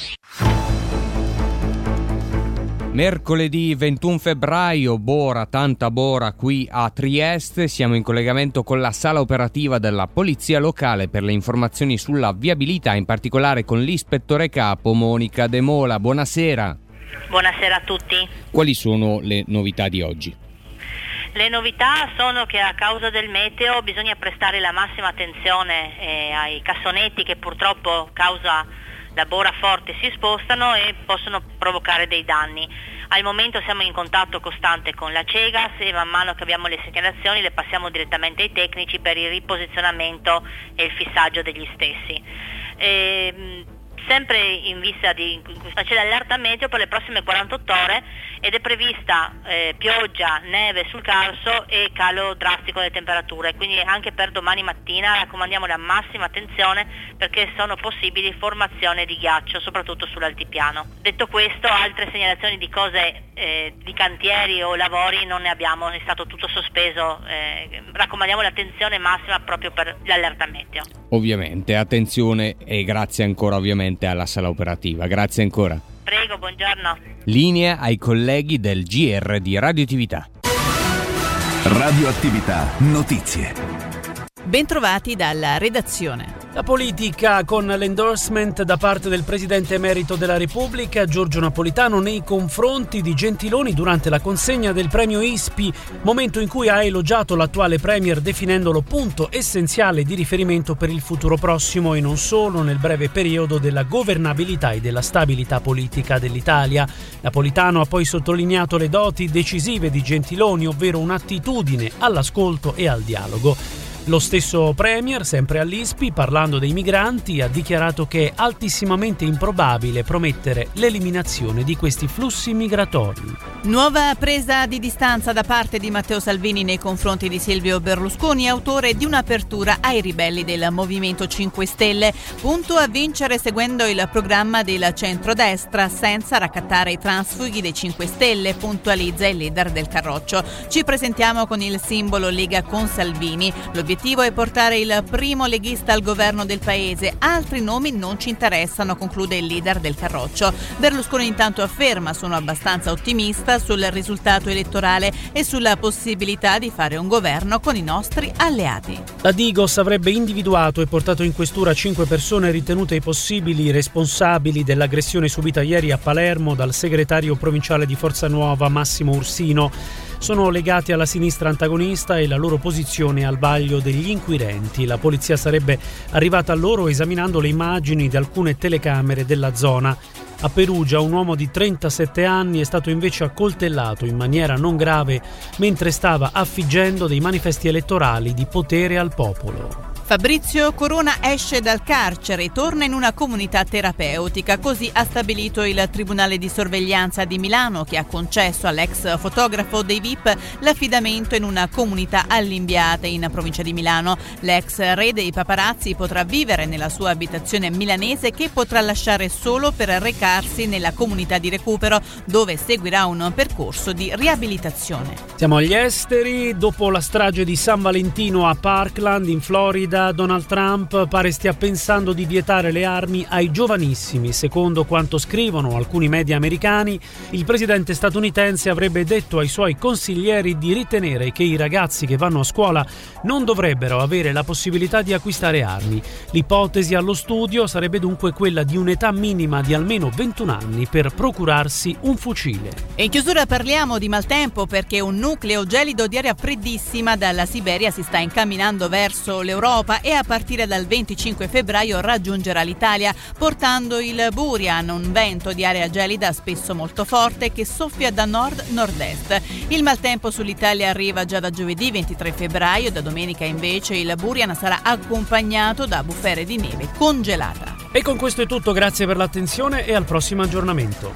Speaker 8: Mercoledì ventuno febbraio, Bora, tanta Bora qui a Trieste. Siamo in collegamento con la sala operativa della Polizia Locale per le informazioni sulla viabilità, in particolare con l'ispettore capo Monica De Mola. Buonasera.
Speaker 14: Buonasera a tutti.
Speaker 8: Quali sono le novità di oggi?
Speaker 14: Le novità sono che a causa del meteo bisogna prestare la massima attenzione eh, ai cassonetti che purtroppo causa la bora forte si spostano e possono provocare dei danni. Al momento siamo in contatto costante con la Cegas e man mano che abbiamo le segnalazioni le passiamo direttamente ai tecnici per il riposizionamento e il fissaggio degli stessi. E, sempre in vista di c'è l'allerta meteo per le prossime quarantotto ore ed è prevista eh, pioggia, neve sul Carso e calo drastico delle temperature, quindi anche per domani mattina raccomandiamo la massima attenzione perché sono possibili formazioni di ghiaccio soprattutto sull'altipiano. Detto questo, altre segnalazioni di cose eh, di cantieri o lavori non ne abbiamo, è stato tutto sospeso, eh, raccomandiamo l'attenzione massima proprio per l'allerta meteo.
Speaker 8: Ovviamente, attenzione e grazie ancora ovviamente alla sala operativa. Grazie ancora.
Speaker 14: Prego, buongiorno.
Speaker 8: Linea ai colleghi del G R di Radioattività.
Speaker 4: Radioattività, notizie.
Speaker 15: Bentrovati dalla redazione.
Speaker 16: La politica con l'endorsement da parte del Presidente emerito della Repubblica Giorgio Napolitano nei confronti di Gentiloni durante la consegna del premio I S P I, momento in cui ha elogiato l'attuale Premier definendolo punto essenziale di riferimento per il futuro prossimo e non solo nel breve periodo della governabilità e della stabilità politica dell'Italia. Napolitano ha poi sottolineato le doti decisive di Gentiloni, ovvero un'attitudine all'ascolto e al dialogo. Lo stesso Premier, sempre all'I S P I, parlando dei migranti, ha dichiarato che è altissimamente improbabile promettere l'eliminazione di questi flussi migratori.
Speaker 15: Nuova presa di distanza da parte di Matteo Salvini nei confronti di Silvio Berlusconi, autore di un'apertura ai ribelli del Movimento cinque Stelle. Punto a vincere seguendo il programma del centrodestra, senza raccattare i transfughi dei cinque Stelle, puntualizza il leader del Carroccio. Ci presentiamo con il simbolo Lega con Salvini. L'obiettivo è portare il primo leghista al governo del paese. Altri nomi non ci interessano, conclude il leader del Carroccio. Berlusconi intanto afferma: sono abbastanza ottimista sul risultato elettorale e sulla possibilità di fare un governo con i nostri alleati.
Speaker 16: La Digos avrebbe individuato e portato in questura cinque persone ritenute i possibili responsabili dell'aggressione subita ieri a Palermo dal segretario provinciale di Forza Nuova Massimo Ursino. sono legati alla sinistra antagonista e la loro posizione al vaglio degli inquirenti. La polizia sarebbe arrivata a loro esaminando le immagini di alcune telecamere della zona. A Perugia un uomo di trentasette anni è stato invece accoltellato in maniera non grave mentre stava affiggendo dei manifesti elettorali di potere al popolo.
Speaker 15: Fabrizio Corona esce dal carcere e torna in una comunità terapeutica, così ha stabilito il Tribunale di Sorveglianza di Milano, che ha concesso all'ex fotografo dei V I P l'affidamento in una comunità all'Imbiate in provincia di Milano. L'ex re dei paparazzi potrà vivere nella sua abitazione milanese, che potrà lasciare solo per recarsi nella comunità di recupero, dove seguirà un percorso di riabilitazione.
Speaker 16: Siamo agli esteri. Dopo la strage di San Valentino a Parkland in Florida, Donald Trump pare stia pensando di vietare le armi ai giovanissimi. Secondo quanto scrivono alcuni media americani, il presidente statunitense avrebbe detto ai suoi consiglieri di ritenere che i ragazzi che vanno a scuola non dovrebbero avere la possibilità di acquistare armi. L'ipotesi allo studio sarebbe dunque quella di un'età minima di almeno ventuno anni per procurarsi un fucile.
Speaker 15: E in chiusura parliamo di maltempo, perché un nucleo gelido di aria freddissima dalla Siberia si sta incamminando verso l'Europa e a partire dal venticinque febbraio raggiungerà l'Italia, portando il Burian, un vento di aria gelida spesso molto forte che soffia da nord-nord-est. Il maltempo sull'Italia arriva già da giovedì ventitré febbraio, da domenica invece il Burian sarà accompagnato da bufere di neve congelata.
Speaker 16: E con questo è tutto, grazie per l'attenzione e al prossimo aggiornamento.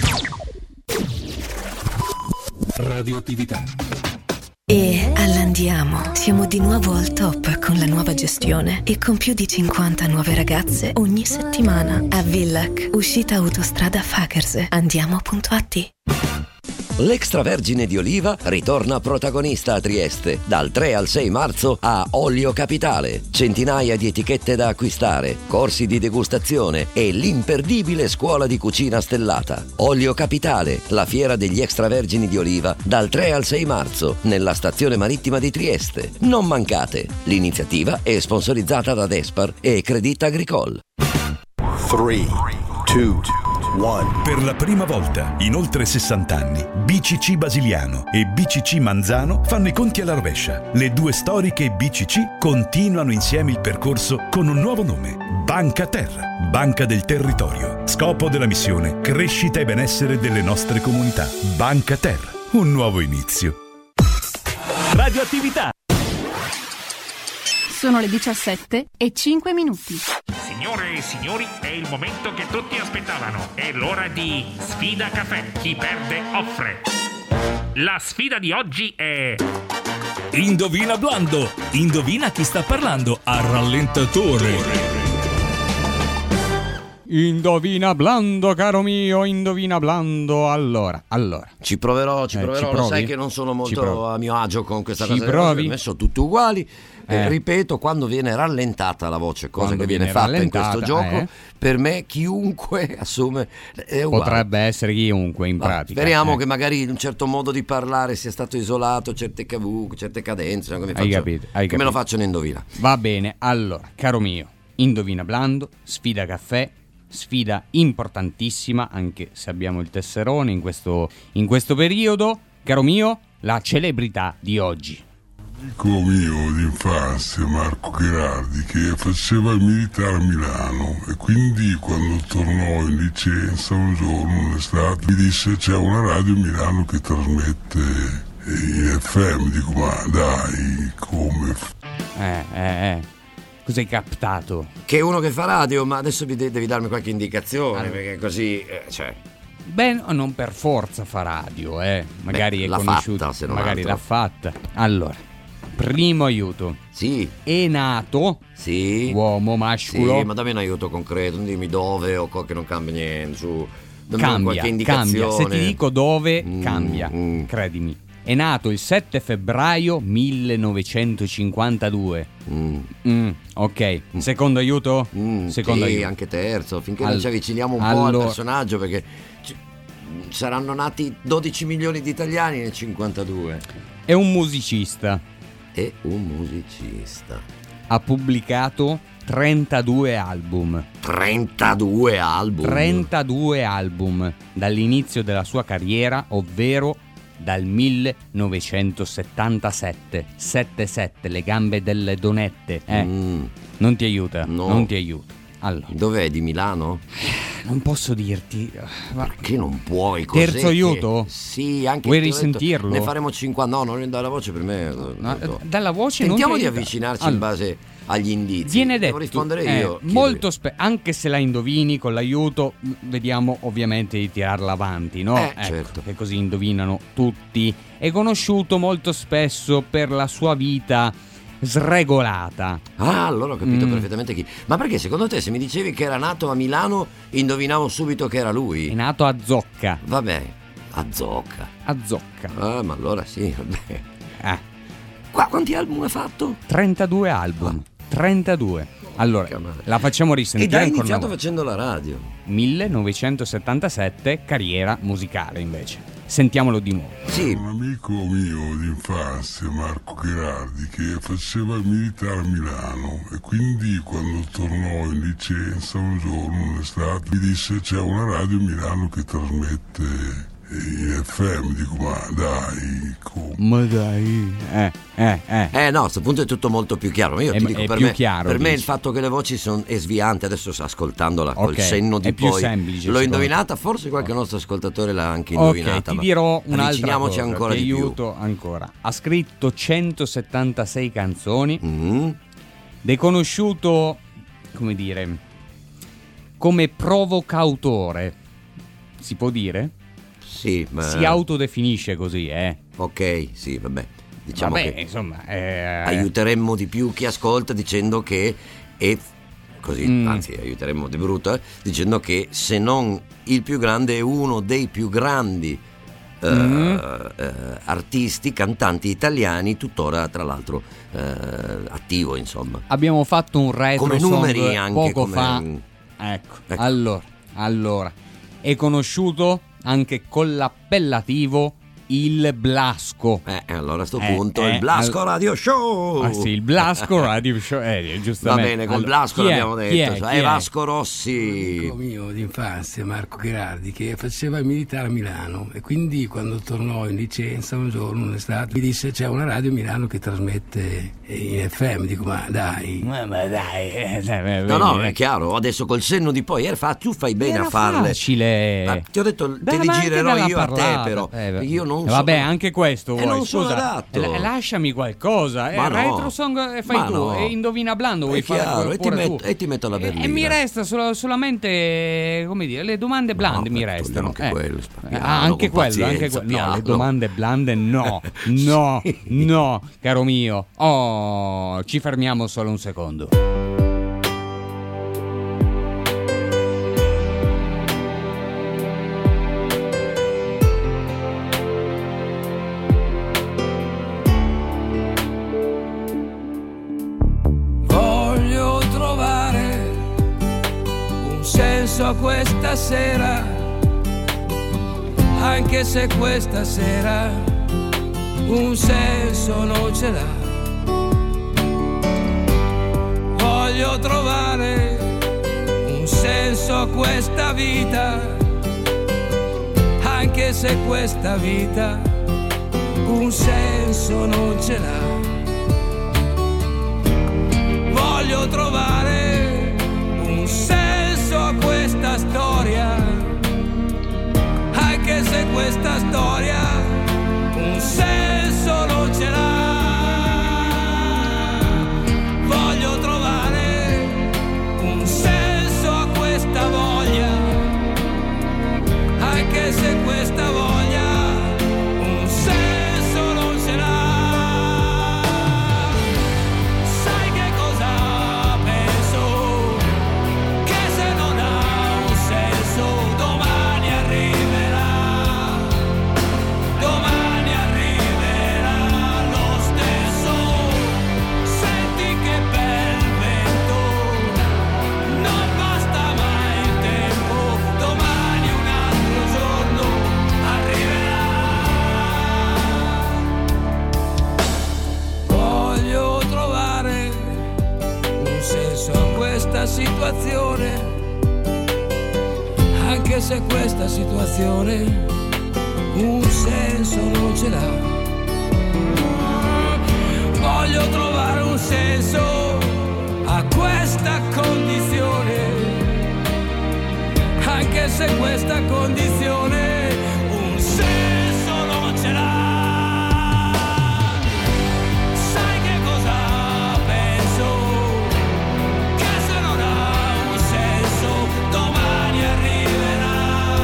Speaker 17: Radioattività. E all'andiamo. Siamo di nuovo al top con la nuova gestione e con più di cinquanta nuove ragazze ogni settimana. A Villac, uscita autostrada Fagerse. Andiamo punto a t.
Speaker 7: L'extravergine di oliva ritorna protagonista a Trieste dal tre al sei marzo a Olio Capitale. Centinaia di etichette da acquistare, corsi di degustazione e l'imperdibile scuola di cucina stellata. Olio Capitale, la fiera degli extravergini di oliva dal tre al sei marzo nella stazione marittima di Trieste. Non mancate. L'iniziativa è sponsorizzata da Despar e Crédit Agricole.
Speaker 18: tre, due, uno.
Speaker 4: Per la prima volta in oltre sessanta anni, B C C Basiliano e B C C Manzano fanno i conti alla rovescia. Le due storiche B C C continuano insieme il percorso con un nuovo nome: Banca Terra, Banca del Territorio. Scopo della missione: crescita e benessere delle nostre comunità. Banca Terra, un nuovo inizio.
Speaker 6: Radioattività.
Speaker 19: Sono le diciassette e cinque minuti.
Speaker 20: Signore e signori, è il momento che tutti aspettavano. È l'ora di Sfida Caffè. Chi perde offre. La sfida di oggi è...
Speaker 6: Indovina Blando. Indovina chi sta parlando al rallentatore. Indovina Blando, caro mio, indovina Blando. Allora, allora.
Speaker 7: Ci proverò, ci
Speaker 6: Eh,
Speaker 7: proverò.
Speaker 6: ci
Speaker 7: Lo sai
Speaker 6: provi?
Speaker 7: che non sono
Speaker 6: Ci
Speaker 7: molto
Speaker 6: provi?
Speaker 7: a mio agio con questa
Speaker 6: Ci
Speaker 7: cosa.
Speaker 6: provi?
Speaker 7: Per me sono tutti uguali. Eh,
Speaker 6: Eh.
Speaker 7: ripeto, quando viene rallentata la voce, cosa
Speaker 6: Quando
Speaker 7: che viene,
Speaker 6: viene
Speaker 7: fatta in questo
Speaker 6: rallentata,
Speaker 7: gioco,
Speaker 6: eh.
Speaker 7: per me chiunque assume è uguale.
Speaker 6: Potrebbe essere chiunque in
Speaker 7: Va,
Speaker 6: pratica.
Speaker 7: speriamo
Speaker 6: eh.
Speaker 7: che magari un certo modo di parlare sia stato isolato, certe cavu, certe cadenze, come
Speaker 6: Hai
Speaker 7: faccio-
Speaker 6: capito, hai
Speaker 7: che me lo
Speaker 6: capito.
Speaker 7: facciano indovina.
Speaker 6: Va bene, allora, caro mio, indovina Blando, sfida caffè, sfida importantissima, anche se abbiamo il tesserone in questo, in questo periodo. Caro mio, la celebrità di oggi.
Speaker 21: Amico mio di infanzia, Marco Gherardi, che faceva il militare a Milano e quindi quando tornò in licenza un giorno, un'estate, mi disse: c'è una radio a Milano che trasmette in F M. Dico: ma dai, come?
Speaker 6: Eh, eh, eh. Cos'hai captato?
Speaker 7: Che è uno che fa radio, ma adesso vi de- devi darmi qualche indicazione,
Speaker 6: Allora.
Speaker 7: perché così, eh, cioè...
Speaker 6: Beh, no, non per forza fa radio, eh. Magari
Speaker 7: Beh,
Speaker 6: è
Speaker 7: l'ha
Speaker 6: conosciuto,
Speaker 7: fatta, se non
Speaker 6: magari
Speaker 7: altro.
Speaker 6: l'ha fatta. Allora, primo aiuto.
Speaker 7: Sì.
Speaker 6: È nato.
Speaker 7: Sì.
Speaker 6: Uomo mascolo.
Speaker 7: Sì, ma dammi un aiuto concreto, non dimmi dove o co- che non cambia niente, su... dammi
Speaker 6: Cambia,
Speaker 7: qualche indicazione.
Speaker 6: cambia. Se ti dico dove,
Speaker 7: Mm,
Speaker 6: cambia.
Speaker 7: mm.
Speaker 6: Credimi. È nato il sette febbraio millenovecentocinquantadue.
Speaker 7: Mm.
Speaker 6: Mm, ok. Secondo aiuto? Secondo
Speaker 7: sì,
Speaker 6: aiuto.
Speaker 7: anche terzo, finché
Speaker 6: All-
Speaker 7: non ci avviciniamo un po'
Speaker 6: allora-
Speaker 7: al personaggio, perché ci- saranno nati dodici milioni di italiani nel cinquantadue.
Speaker 6: È un musicista.
Speaker 7: È un musicista.
Speaker 6: Ha pubblicato trentadue album.
Speaker 7: trentadue album?
Speaker 6: trentadue album dall'inizio della sua carriera, ovvero dal millenovecentosettantasette. settantasette, le gambe delle donette. Eh,
Speaker 7: Mm.
Speaker 6: non ti aiuta,
Speaker 7: No.
Speaker 6: non ti aiuta. Allora,
Speaker 7: Dov'è, di Milano?
Speaker 6: non posso dirti. Ma
Speaker 7: Perché non puoi? Cos'è
Speaker 6: terzo
Speaker 7: che-
Speaker 6: aiuto?
Speaker 7: Sì, anche
Speaker 6: Vuoi
Speaker 7: ti ho detto,
Speaker 6: risentirlo?
Speaker 7: Ne faremo cinquanta. No, non dalla voce per me.
Speaker 6: No, dalla voce
Speaker 7: Tentiamo
Speaker 6: non ti
Speaker 7: di
Speaker 6: aiuta.
Speaker 7: avvicinarci
Speaker 6: Allora,
Speaker 7: in base agli indizi.
Speaker 6: Viene
Speaker 7: Devo
Speaker 6: detto
Speaker 7: rispondere
Speaker 6: eh,
Speaker 7: io. Chiedo
Speaker 6: molto
Speaker 7: io.
Speaker 6: spe- anche se la indovini con l'aiuto, mh, vediamo ovviamente di tirarla avanti, no?
Speaker 7: Eh,
Speaker 6: Ecco,
Speaker 7: certo.
Speaker 6: che così indovinano tutti. È conosciuto molto spesso per la sua vita sregolata.
Speaker 7: Ah, allora ho capito
Speaker 6: Mm.
Speaker 7: perfettamente chi. Ma perché secondo te se mi dicevi che era nato a Milano, indovinavo subito che era lui?
Speaker 6: È nato a Zocca.
Speaker 7: Vabbè, a Zocca.
Speaker 6: A Zocca.
Speaker 7: Ah, ma allora sì, vabbè.
Speaker 6: Eh.
Speaker 7: Qua quanti album ha fatto?
Speaker 6: trentadue album. trentadue. Allora, la facciamo
Speaker 7: Ed
Speaker 6: risentire
Speaker 7: ha
Speaker 6: ancora una
Speaker 7: iniziato
Speaker 6: volta.
Speaker 7: facendo la radio.
Speaker 6: millenovecentosettantasette, carriera musicale invece. Sentiamolo di nuovo.
Speaker 7: Sì.
Speaker 21: Un amico mio d'infanzia, Marco Gherardi, che faceva il militare a Milano e quindi quando tornò in licenza un giorno, un'estate, mi disse c'è una radio a Milano che trasmette in F M. Dico, ma dai, come?
Speaker 6: Ma dai, eh, eh, eh.
Speaker 7: Eh no, a questo punto è tutto molto più chiaro. Ma io
Speaker 6: È-
Speaker 7: ti dico,
Speaker 6: è
Speaker 7: per
Speaker 6: più
Speaker 7: me,
Speaker 6: chiaro,
Speaker 7: per me
Speaker 6: dici.
Speaker 7: il fatto che le voci sono è sviante. Adesso ascoltandola col
Speaker 6: Ok,
Speaker 7: senno di
Speaker 6: è più
Speaker 7: poi
Speaker 6: semplice,
Speaker 7: l'ho
Speaker 6: secondo
Speaker 7: indovinata. Forse qualche nostro ascoltatore l'ha anche
Speaker 6: Ok,
Speaker 7: indovinata.
Speaker 6: ti
Speaker 7: ma
Speaker 6: dirò un'altra
Speaker 7: avviciniamoci
Speaker 6: cosa,
Speaker 7: ancora
Speaker 6: ti
Speaker 7: di più.
Speaker 6: aiuto ancora. Ha scritto centosettantasei canzoni,
Speaker 7: Mm.
Speaker 6: ed è conosciuto, come dire, come provocautore, si può dire?
Speaker 7: Sì, ma...
Speaker 6: Si autodefinisce così, eh.
Speaker 7: Ok, sì, vabbè. Diciamo
Speaker 6: Vabbè,
Speaker 7: che
Speaker 6: insomma, eh,
Speaker 7: aiuteremmo di più chi ascolta dicendo che è così,
Speaker 6: Mm.
Speaker 7: anzi aiuteremmo di brutto eh, dicendo che se non il più grande è uno dei più grandi eh,
Speaker 6: Mm.
Speaker 7: eh, artisti, cantanti italiani, tuttora tra l'altro eh, attivo, insomma.
Speaker 6: abbiamo fatto un retro
Speaker 7: Come
Speaker 6: song
Speaker 7: numeri anche,
Speaker 6: poco
Speaker 7: come-
Speaker 6: fa. Ecco,
Speaker 7: Ecco.
Speaker 6: allora, allora, è conosciuto anche con l'appellativo Il Blasco.
Speaker 7: Eh, allora a sto
Speaker 6: Eh,
Speaker 7: punto
Speaker 6: eh,
Speaker 7: il Blasco
Speaker 6: al-
Speaker 7: Radio Show.
Speaker 6: Ah sì, il Blasco Radio Show, eh,
Speaker 7: Va
Speaker 6: giustamente.
Speaker 7: bene, col
Speaker 6: Allora,
Speaker 7: Blasco
Speaker 6: chi è?
Speaker 7: l'abbiamo
Speaker 6: Chi è?
Speaker 7: detto.
Speaker 6: Chi
Speaker 7: È
Speaker 6: è?
Speaker 7: Vasco Rossi.
Speaker 3: Amico mio d'infanzia, Marco Gherardi, che faceva il militare a Milano e quindi quando tornò in licenza un giorno, un'estate, mi disse c'è una radio a Milano che trasmette in F M. Dico, ma dai.
Speaker 6: Ma, ma dai, eh, dai,
Speaker 7: No, no,
Speaker 6: vedi,
Speaker 7: è chiaro, adesso col senno di poi, era fa- tu fai bene
Speaker 6: Era
Speaker 7: a farle.
Speaker 6: facile.
Speaker 7: Ma ti ho detto, te
Speaker 6: Dai,
Speaker 7: li
Speaker 6: ma anche
Speaker 7: girerò
Speaker 6: dalla
Speaker 7: io a
Speaker 6: parlata,
Speaker 7: te però.
Speaker 6: eh,
Speaker 7: perché io non
Speaker 6: eh, vabbè,
Speaker 7: sono...
Speaker 6: anche questo
Speaker 7: Eh,
Speaker 6: vuoi,
Speaker 7: non sono
Speaker 6: scusa,
Speaker 7: adatto.
Speaker 6: eh, lasciami qualcosa, eh,
Speaker 7: Ma no.
Speaker 6: retro song eh, fai
Speaker 7: Ma
Speaker 6: tu,
Speaker 7: no.
Speaker 6: e indovina blando vuoi
Speaker 7: È chiaro,
Speaker 6: fare
Speaker 7: e ti
Speaker 6: pure
Speaker 7: metto-
Speaker 6: tu.
Speaker 7: e ti metto la
Speaker 6: E-
Speaker 7: berlina.
Speaker 6: E, mi resta solo- solamente, come dire, le domande blande mi restano.
Speaker 7: anche
Speaker 6: eh.
Speaker 7: quello,
Speaker 6: Eh,
Speaker 7: spappiano,
Speaker 6: ah, anche
Speaker 7: con
Speaker 6: quello, anche
Speaker 7: pazienza,
Speaker 6: quello. No, le
Speaker 7: piano.
Speaker 6: domande blande no, no, no, caro mio. Oh, ci fermiamo solo un secondo.
Speaker 1: Voglio trovare un senso a questa sera, anche se questa sera un senso non ce l'ha. Voglio trovare un senso a questa vita, anche se questa vita un senso non ce l'ha. Voglio trovare un senso a questa storia, anche se questa storia un senso non ce l'ha. Voglio trovare un senso a questa voglia, anche se questa voglia un senso non ce l'ha. Sai che cosa penso? Che se non ha un senso domani arriverà, domani arriverà lo stesso. Senti che bel vento, non basta mai il tempo, domani un altro giorno arriverà. Voglio trovare un senso a questa situazione, anche se questa situazione un senso non ce ce l'ha. Voglio trovare un senso a questa condizione, anche se questa condizione un senso non ce l'ha. Sai che cosa penso? Che se non ha un senso domani arriverà,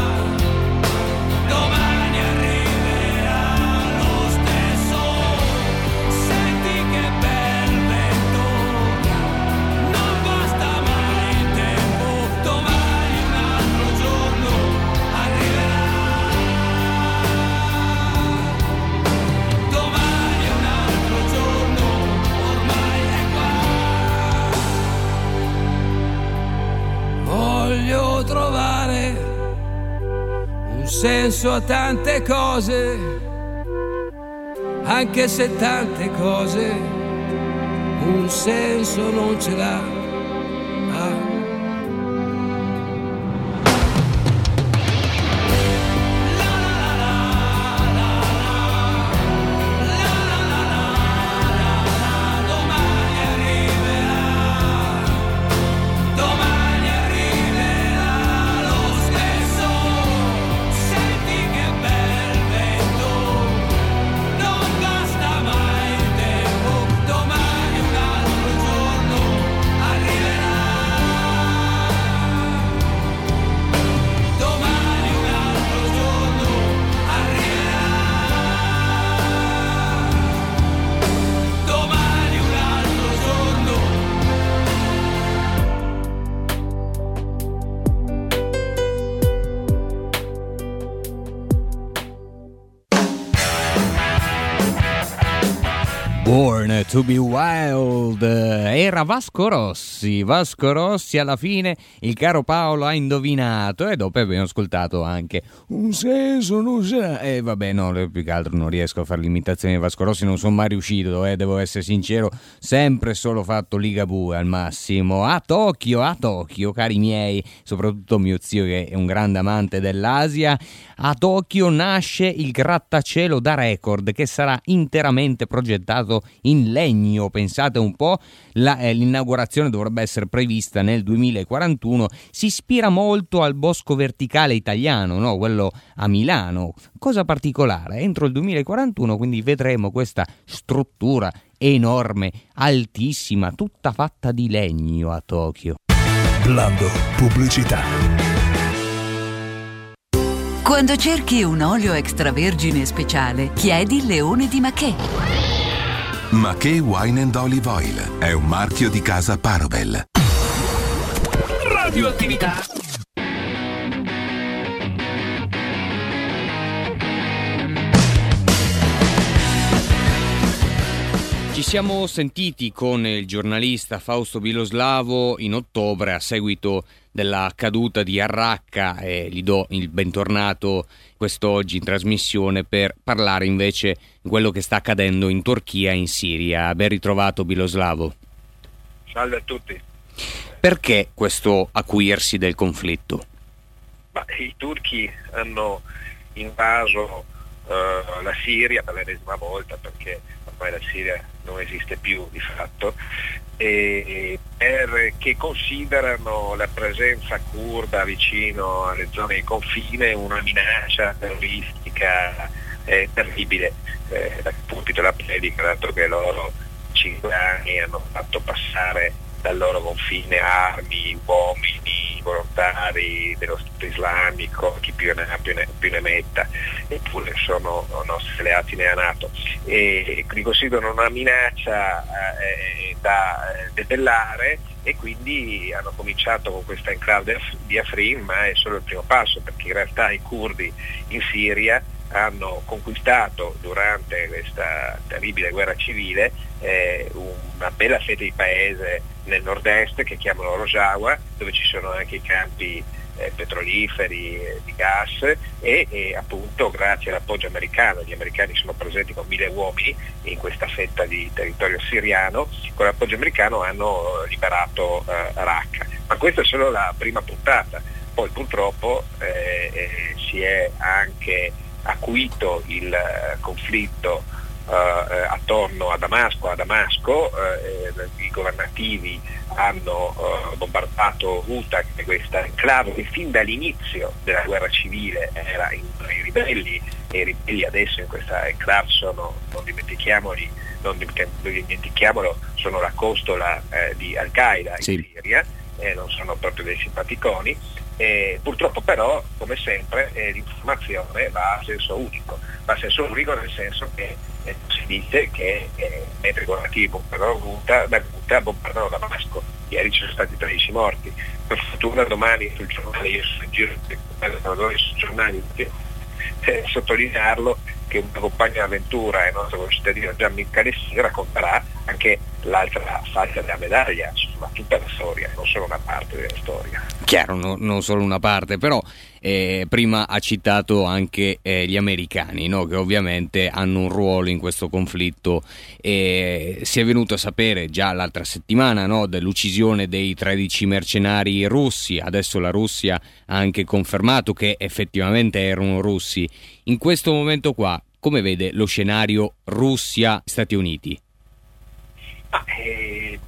Speaker 1: domani arriverà lo stesso. Senti che bel vento, non basta mai il tempo, domani un altro giorno arriverà, domani un altro giorno ormai è qua. Voglio trovare un senso a tante cose, anche se tante cose un senso non ce l'ha. Ah. Domani arriverà lo stesso. Senti che bel vento, non basta mai il tempo, domani un altro giorno arriverà, domani un altro giorno arriverà, domani un altro giorno.
Speaker 8: Born to be Wild, era Vasco Rossi. Vasco Rossi, alla fine il caro Paolo ha indovinato, e dopo abbiamo ascoltato anche un senso non c'è. E vabbè, no, più che altro non riesco a fare l'imitazione di Vasco Rossi, non sono mai riuscito, eh, devo essere sincero, sempre solo fatto Ligabue al massimo. A Tokyo, a Tokyo, cari miei, soprattutto mio zio che è un grande amante dell'Asia, a Tokyo nasce il grattacielo da record che sarà interamente progettato in legno. Pensate un po', la, eh, l'inaugurazione dovrebbe essere prevista nel duemilaquarantuno. Si ispira molto al bosco verticale italiano, no? Quello a Milano. Cosa particolare, entro il duemilaquarantuno quindi vedremo questa struttura enorme, altissima, tutta fatta di legno a Tokyo.
Speaker 2: Blando Pubblicità.
Speaker 22: Quando cerchi un olio extravergine speciale, chiedi Leone di Maché.
Speaker 23: Maché Wine and Olive Oil è un marchio di casa Parobel.
Speaker 2: Radioattività.
Speaker 8: Ci siamo sentiti con il giornalista Fausto Biloslavo in ottobre a seguito della caduta di Arracca e gli do il bentornato quest'oggi in trasmissione per parlare invece di quello che sta accadendo in Turchia e in Siria. Ben ritrovato Biloslavo.
Speaker 24: Salve a tutti.
Speaker 8: Perché questo acuirsi del conflitto?
Speaker 24: Ma i turchi hanno invaso uh, la Siria per l'ennesima volta, perché ormai la Siria non esiste più di fatto, e perché considerano la presenza curda vicino alle zone di confine una minaccia terroristica eh, terribile. Eh, dal pulpito della predica, dato che loro cinque anni hanno fatto passare dal loro confine armi, uomini, volontari dello Stato islamico, chi più ne ha più ne, più ne metta, eppure sono nostri alleati nella NATO, e li considerano una minaccia eh, da debellare, e quindi hanno cominciato con questa enclave di Afrin, ma è solo il primo passo, perché in realtà i curdi in Siria hanno conquistato durante questa terribile guerra civile eh, una bella fetta di paese nel nord-est che chiamano Rojava, dove ci sono anche i campi eh, petroliferi, eh, di gas, e, e appunto grazie all'appoggio americano, gli americani sono presenti con mille uomini in questa fetta di territorio siriano, con l'appoggio americano hanno liberato eh, Raqqa. Ma questa è solo la prima puntata, poi purtroppo eh, eh, si è anche acuito il uh, conflitto uh, uh, attorno a Damasco. A Damasco uh, i governativi hanno uh, bombardato Ghouta, che è questa enclave che fin dall'inizio della guerra civile era in, in ribelli, e i ribelli adesso in questa enclave sono, non dimentichiamoli, non dimentichiamolo, sono la costola eh, di Al-Qaeda in sì. Siria, eh, non sono proprio dei simpaticoni. Eh, purtroppo però, come sempre, eh, l'informazione va a senso unico, va a senso unico nel senso che eh, si dice che eh, mentre i governativi bombardano Ghouta, da Ghouta bombardano Damasco. Ieri ci sono stati tredici morti. Per fortuna domani sul giornale, io sono in giro sui giornali, eh, sottolinearlo, che una compagna d'avventura, il nostro cittadino Gianni Calessi, racconterà anche l'altra faccia della medaglia, insomma tutta la storia, non solo una parte della storia.
Speaker 8: Chiaro, no, non solo una parte, però eh, prima ha citato anche eh, gli americani, no? Che ovviamente hanno un ruolo in questo conflitto. E si è venuto a sapere già l'altra settimana, no? Dell'uccisione dei tredici mercenari russi. Adesso la Russia ha anche confermato che effettivamente erano russi. In questo momento qua, come vede lo scenario Russia-Stati Uniti?
Speaker 24: Ah, eh,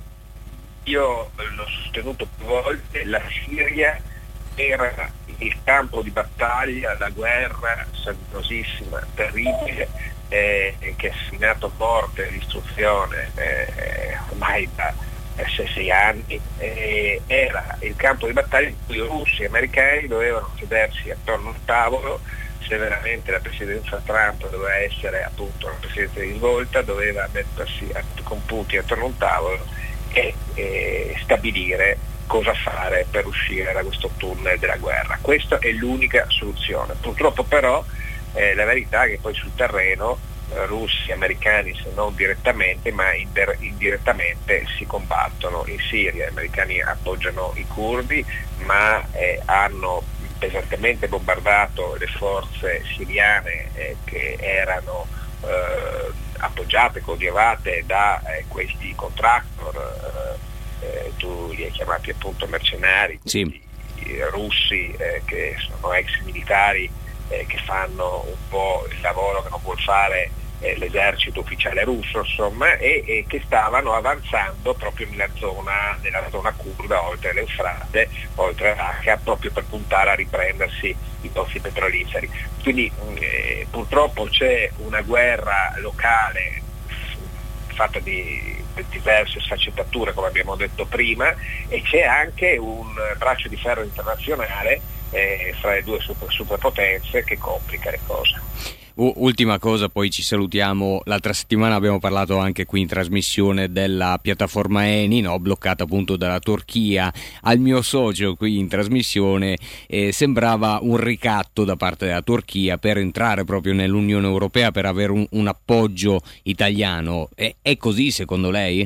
Speaker 24: io l'ho sostenuto più volte, la Siria era il campo di battaglia, la guerra sanguinosissima, terribile, eh, che ha segnato morte e distruzione eh, ormai da sei, sei anni, eh, era il campo di battaglia in cui i russi e gli americani dovevano sedersi attorno a un tavolo. Se veramente la presidenza Trump doveva essere appunto una presidenza di svolta, doveva mettersi con Putin attorno a un tavolo e eh, stabilire cosa fare per uscire da questo tunnel della guerra. Questa è l'unica soluzione. Purtroppo però eh, la verità è che poi sul terreno eh, russi e americani, se non direttamente, ma indir- indirettamente si combattono. In Siria gli americani appoggiano i curdi, ma eh, hanno pesantemente bombardato le forze siriane eh, che erano eh, appoggiate, coadiuvate da eh, questi contractor, eh, eh, tu li hai chiamati appunto mercenari,
Speaker 8: sì.
Speaker 24: i, i russi eh, che sono ex militari eh, che fanno un po' il lavoro che non vuol fare eh, l'esercito ufficiale russo, insomma, e, e che stavano avanzando proprio nella zona, nella zona curda, oltre l'Eufrate, oltre l'Acca, proprio per puntare a riprendersi i pozzi petroliferi. Quindi eh, purtroppo c'è una guerra locale fatta di diverse sfaccettature, come abbiamo detto prima, e c'è anche un braccio di ferro internazionale eh, fra le due super, superpotenze che complica le cose.
Speaker 8: Ultima cosa, poi ci salutiamo. L'altra settimana abbiamo parlato anche qui in trasmissione della piattaforma Eni, no? Bloccata appunto dalla Turchia. Al mio socio qui in trasmissione eh, sembrava un ricatto da parte della Turchia per entrare proprio nell'Unione Europea, per avere un, un appoggio italiano. È, è così secondo lei?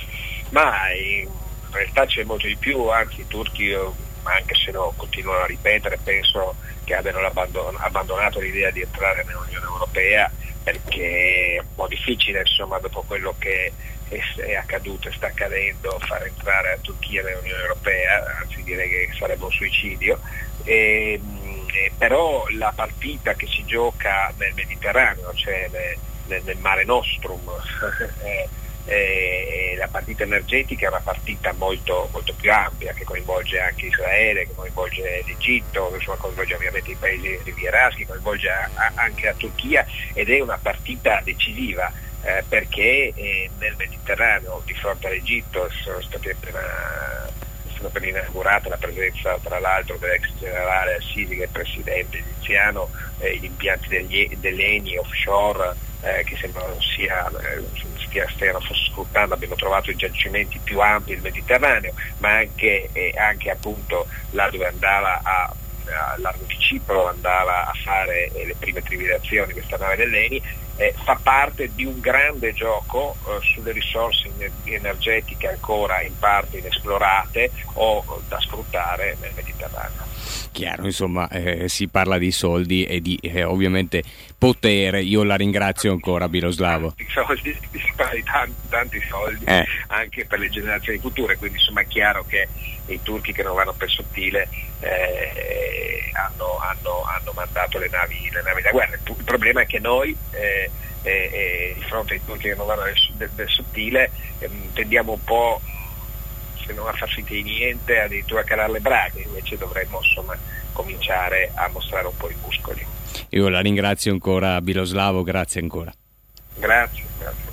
Speaker 24: Ma in realtà c'è molto di più, anzi i turchi, anche se no continuano a ripetere, penso che abbiano abbandon- abbandonato l'idea di entrare nell'Unione Europea, perché è un po' difficile, insomma, dopo quello che è, è accaduto e sta accadendo, far entrare la Turchia nell'Unione Europea, anzi direi che sarebbe un suicidio. E, e, però la partita che si gioca nel Mediterraneo, cioè nel, nel Mare Nostrum, eh, Eh, la partita energetica è una partita molto, molto più ampia, che coinvolge anche Israele, che coinvolge l'Egitto, che insomma, coinvolge ovviamente i paesi rivieraschi, coinvolge a, a, anche la Turchia, ed è una partita decisiva eh, perché eh, nel Mediterraneo, di fronte all'Egitto, sono state appena, sono appena inaugurata la presenza tra l'altro dell'ex generale al-Sisi, che è il presidente egiziano, eh, gli impianti degli, dell'Eni offshore eh, che sembrano sia eh, stiano sfruttando. Abbiamo trovato i giacimenti più ampi del Mediterraneo, ma anche, eh, anche appunto là dove andava a, a largo di Cipro, andava a fare eh, le prime trivellazioni questa nave dell'Eni, eh, fa parte di un grande gioco eh, sulle risorse energetiche ancora in parte inesplorate o da sfruttare nel Mediterraneo.
Speaker 8: Chiaro, insomma, eh, si parla di soldi e di eh, ovviamente potere. Io la ringrazio ancora, Biloslavo.
Speaker 24: I soldi, si parla di tanti, tanti soldi
Speaker 8: eh.
Speaker 24: anche per le generazioni future, quindi insomma è chiaro che i turchi che non vanno per sottile eh, hanno, hanno, hanno mandato le navi, le navi da guerra. Il, il problema è che noi eh, eh, eh, di fronte ai turchi che non vanno del, del, del sottile eh, tendiamo un po', se non a far finta di niente, addirittura a calare le braghe. Invece dovremmo insomma cominciare a mostrare un po' i muscoli.
Speaker 8: Io la ringrazio ancora, Biloslavo, grazie ancora.
Speaker 24: Grazie, grazie.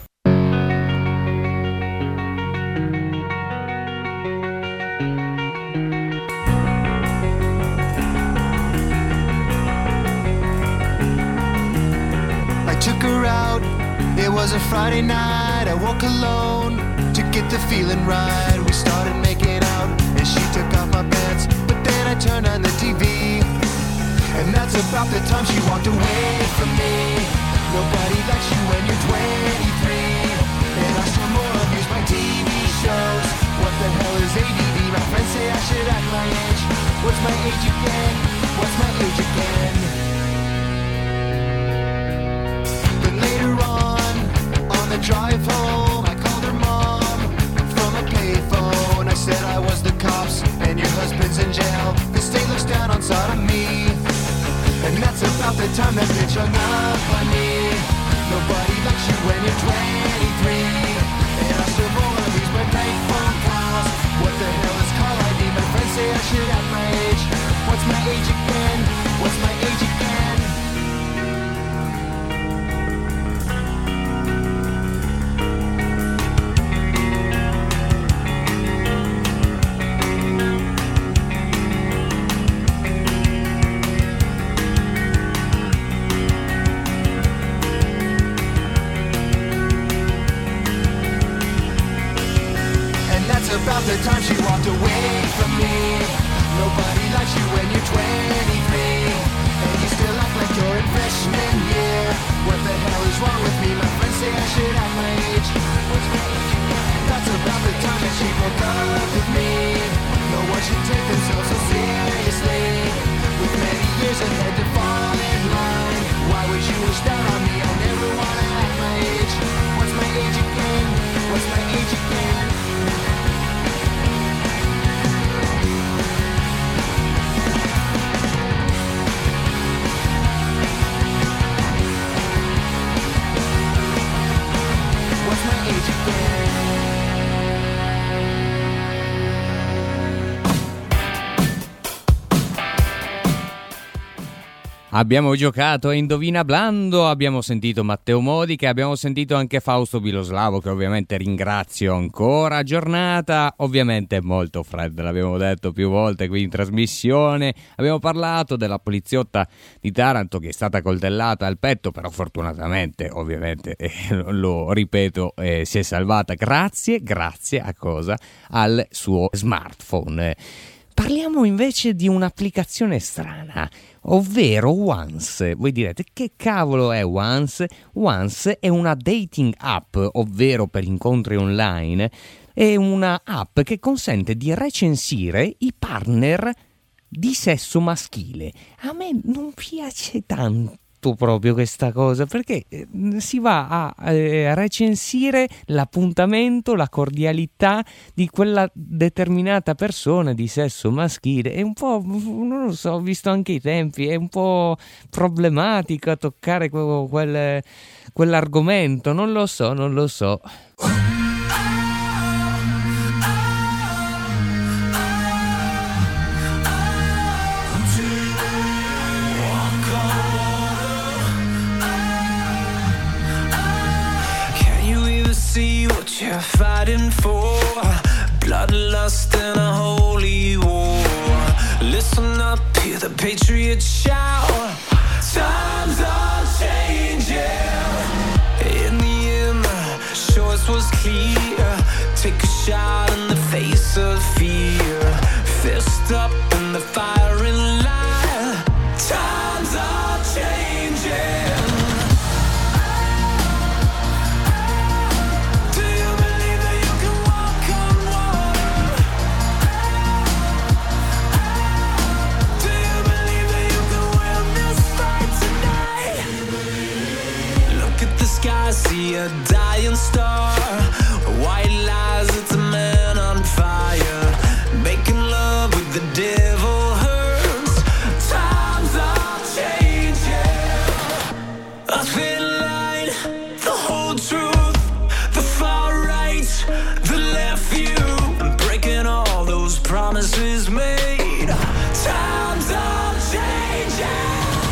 Speaker 5: I took her out, it was a Friday night, I woke alone to get the feeling right. We started making out and she took off my pants, but then I turned on the T V, and that's about the time she walked away from me. Nobody likes you when you're twenty-three, and I still more abuse my T V shows. What the hell is A D D? My friends say I should act my age. What's my age again? What's my age again? But later on, on the drive home, I called her mom from a payphone. I said I was the cops and your husband's in jail. The state looks down on sodomy, and that's about the time that bitch hung up on me. Nobody likes you when you're twenty-three, and I still wanna lose my bank phone calls. What the hell is call I D? My friends say I should have my age. What's my age again? What's my age again? About the time she walked away from me. Nobody likes you when you're twenty-three, and you still act like you're in freshman year. What the hell is wrong with me? My friends say I should have my age. What's my age again? That's about the time that she broke up with me. No one should take themselves so seriously, with many years ahead to fall in line. Why would you wish down on me? I never wanna act my age. What's my age again? What's my age again?
Speaker 8: Abbiamo giocato a Indovina Blando, abbiamo sentito Matteo Modica, abbiamo sentito anche Fausto Biloslavo, che ovviamente ringrazio ancora. Giornata ovviamente molto fredda, l'abbiamo detto più volte qui in trasmissione. Abbiamo parlato della poliziotta di Taranto che è stata coltellata al petto, però fortunatamente ovviamente eh, lo ripeto eh, si è salvata grazie, grazie a cosa? Al suo smartphone. Parliamo invece di un'applicazione strana, ovvero Once. Voi direte, che cavolo è Once? Once è una dating app, ovvero per incontri online. È una app che consente di recensire i partner di sesso maschile. A me non piace tanto proprio questa cosa, perché si va a eh, recensire l'appuntamento, la cordialità di quella determinata persona di sesso maschile. È un po', non lo so, ho visto anche i tempi, è un po' problematica toccare que- quel, quell'argomento, non lo so, non lo so.
Speaker 1: See what you're fighting for, bloodlust and a holy war. Listen up, hear the patriots shout. Times are changing. In the end, the choice was clear. Take a shot in the face of fear. Fist up in the firing line. Times are changing. Do see a dying star. White lies, it's a man on fire. Making love with the devil hurts. Times are changing. A thin line, the whole truth, the far right, the left view, and breaking all those promises made. Times are changing.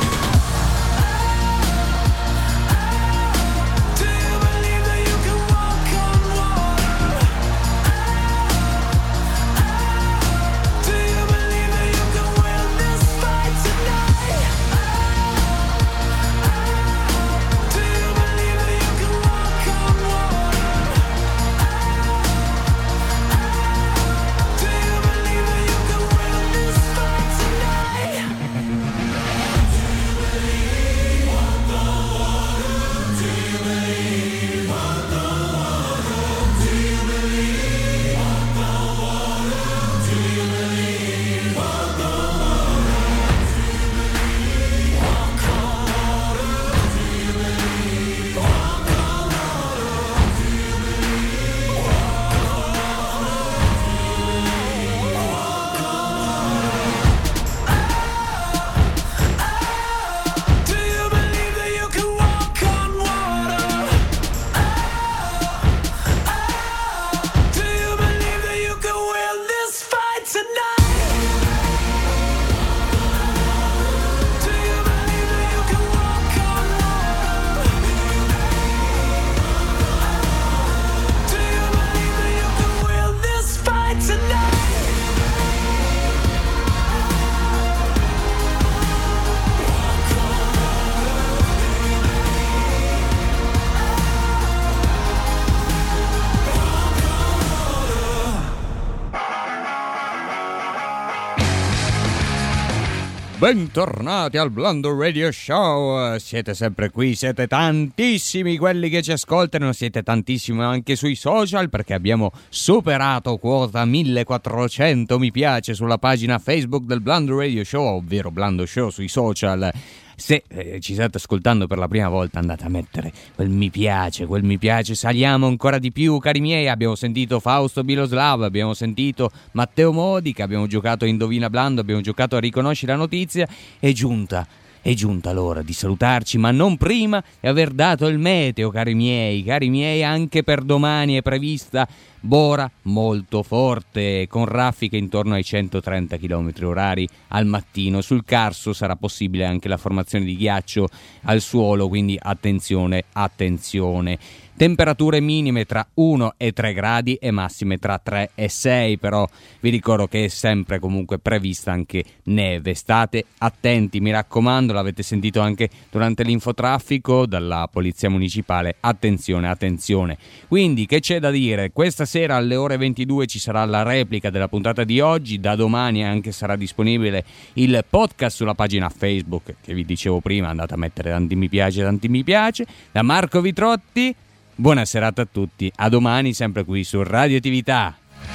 Speaker 8: Bentornati al Blando Radio Show, siete sempre qui, siete tantissimi quelli che ci ascoltano, siete tantissimi anche sui social perché abbiamo superato quota millequattrocento mi piace sulla pagina Facebook del Blando Radio Show, ovvero Blando Show sui social. Se eh, ci state ascoltando per la prima volta andate a mettere quel mi piace, quel mi piace, saliamo ancora di più cari miei. Abbiamo sentito Fausto Biloslav, abbiamo sentito Matteo Modica, abbiamo giocato a Indovina Blando, abbiamo giocato a Riconosci la notizia. È giunta, è giunta l'ora di salutarci, ma non prima di aver dato il meteo cari miei, cari miei anche per domani è prevista bora molto forte con raffiche intorno ai centotrenta chilometri orari al mattino. Sul Carso sarà possibile anche la formazione di ghiaccio al suolo, quindi attenzione, attenzione. Temperature minime tra uno e tre gradi e massime tra tre e sei, però vi ricordo che è sempre comunque prevista anche neve. State attenti, mi raccomando, l'avete sentito anche durante l'infotraffico dalla Polizia Municipale, attenzione, attenzione. Quindi che c'è da dire? Questa sera alle ore ventidue ci sarà la replica della puntata di oggi, da domani anche sarà disponibile il podcast sulla pagina Facebook che vi dicevo prima, andate a mettere tanti mi piace, tanti mi piace. Da Marco Vitrotti, buona serata a tutti, a domani sempre qui su Radioattività.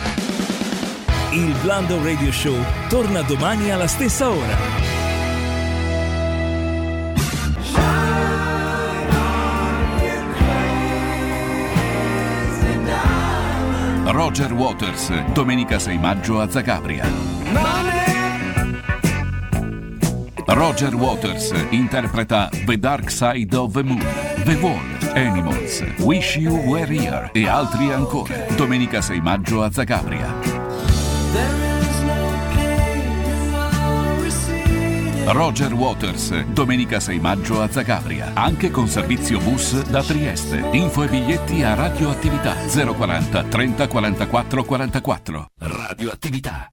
Speaker 2: Il Blando Radio Show torna domani alla stessa ora.
Speaker 23: Roger Waters, domenica sei maggio a Zagabria. Roger Waters interpreta The Dark Side of the Moon, The Wall, Animals, Wish You Were Here e altri ancora. Domenica sei maggio a Zagabria. Roger Waters, domenica sei maggio a Zagabria, anche con servizio bus da Trieste. Info e biglietti a Radioattività zero quaranta trenta quarantaquattro quarantaquattro. Radioattività.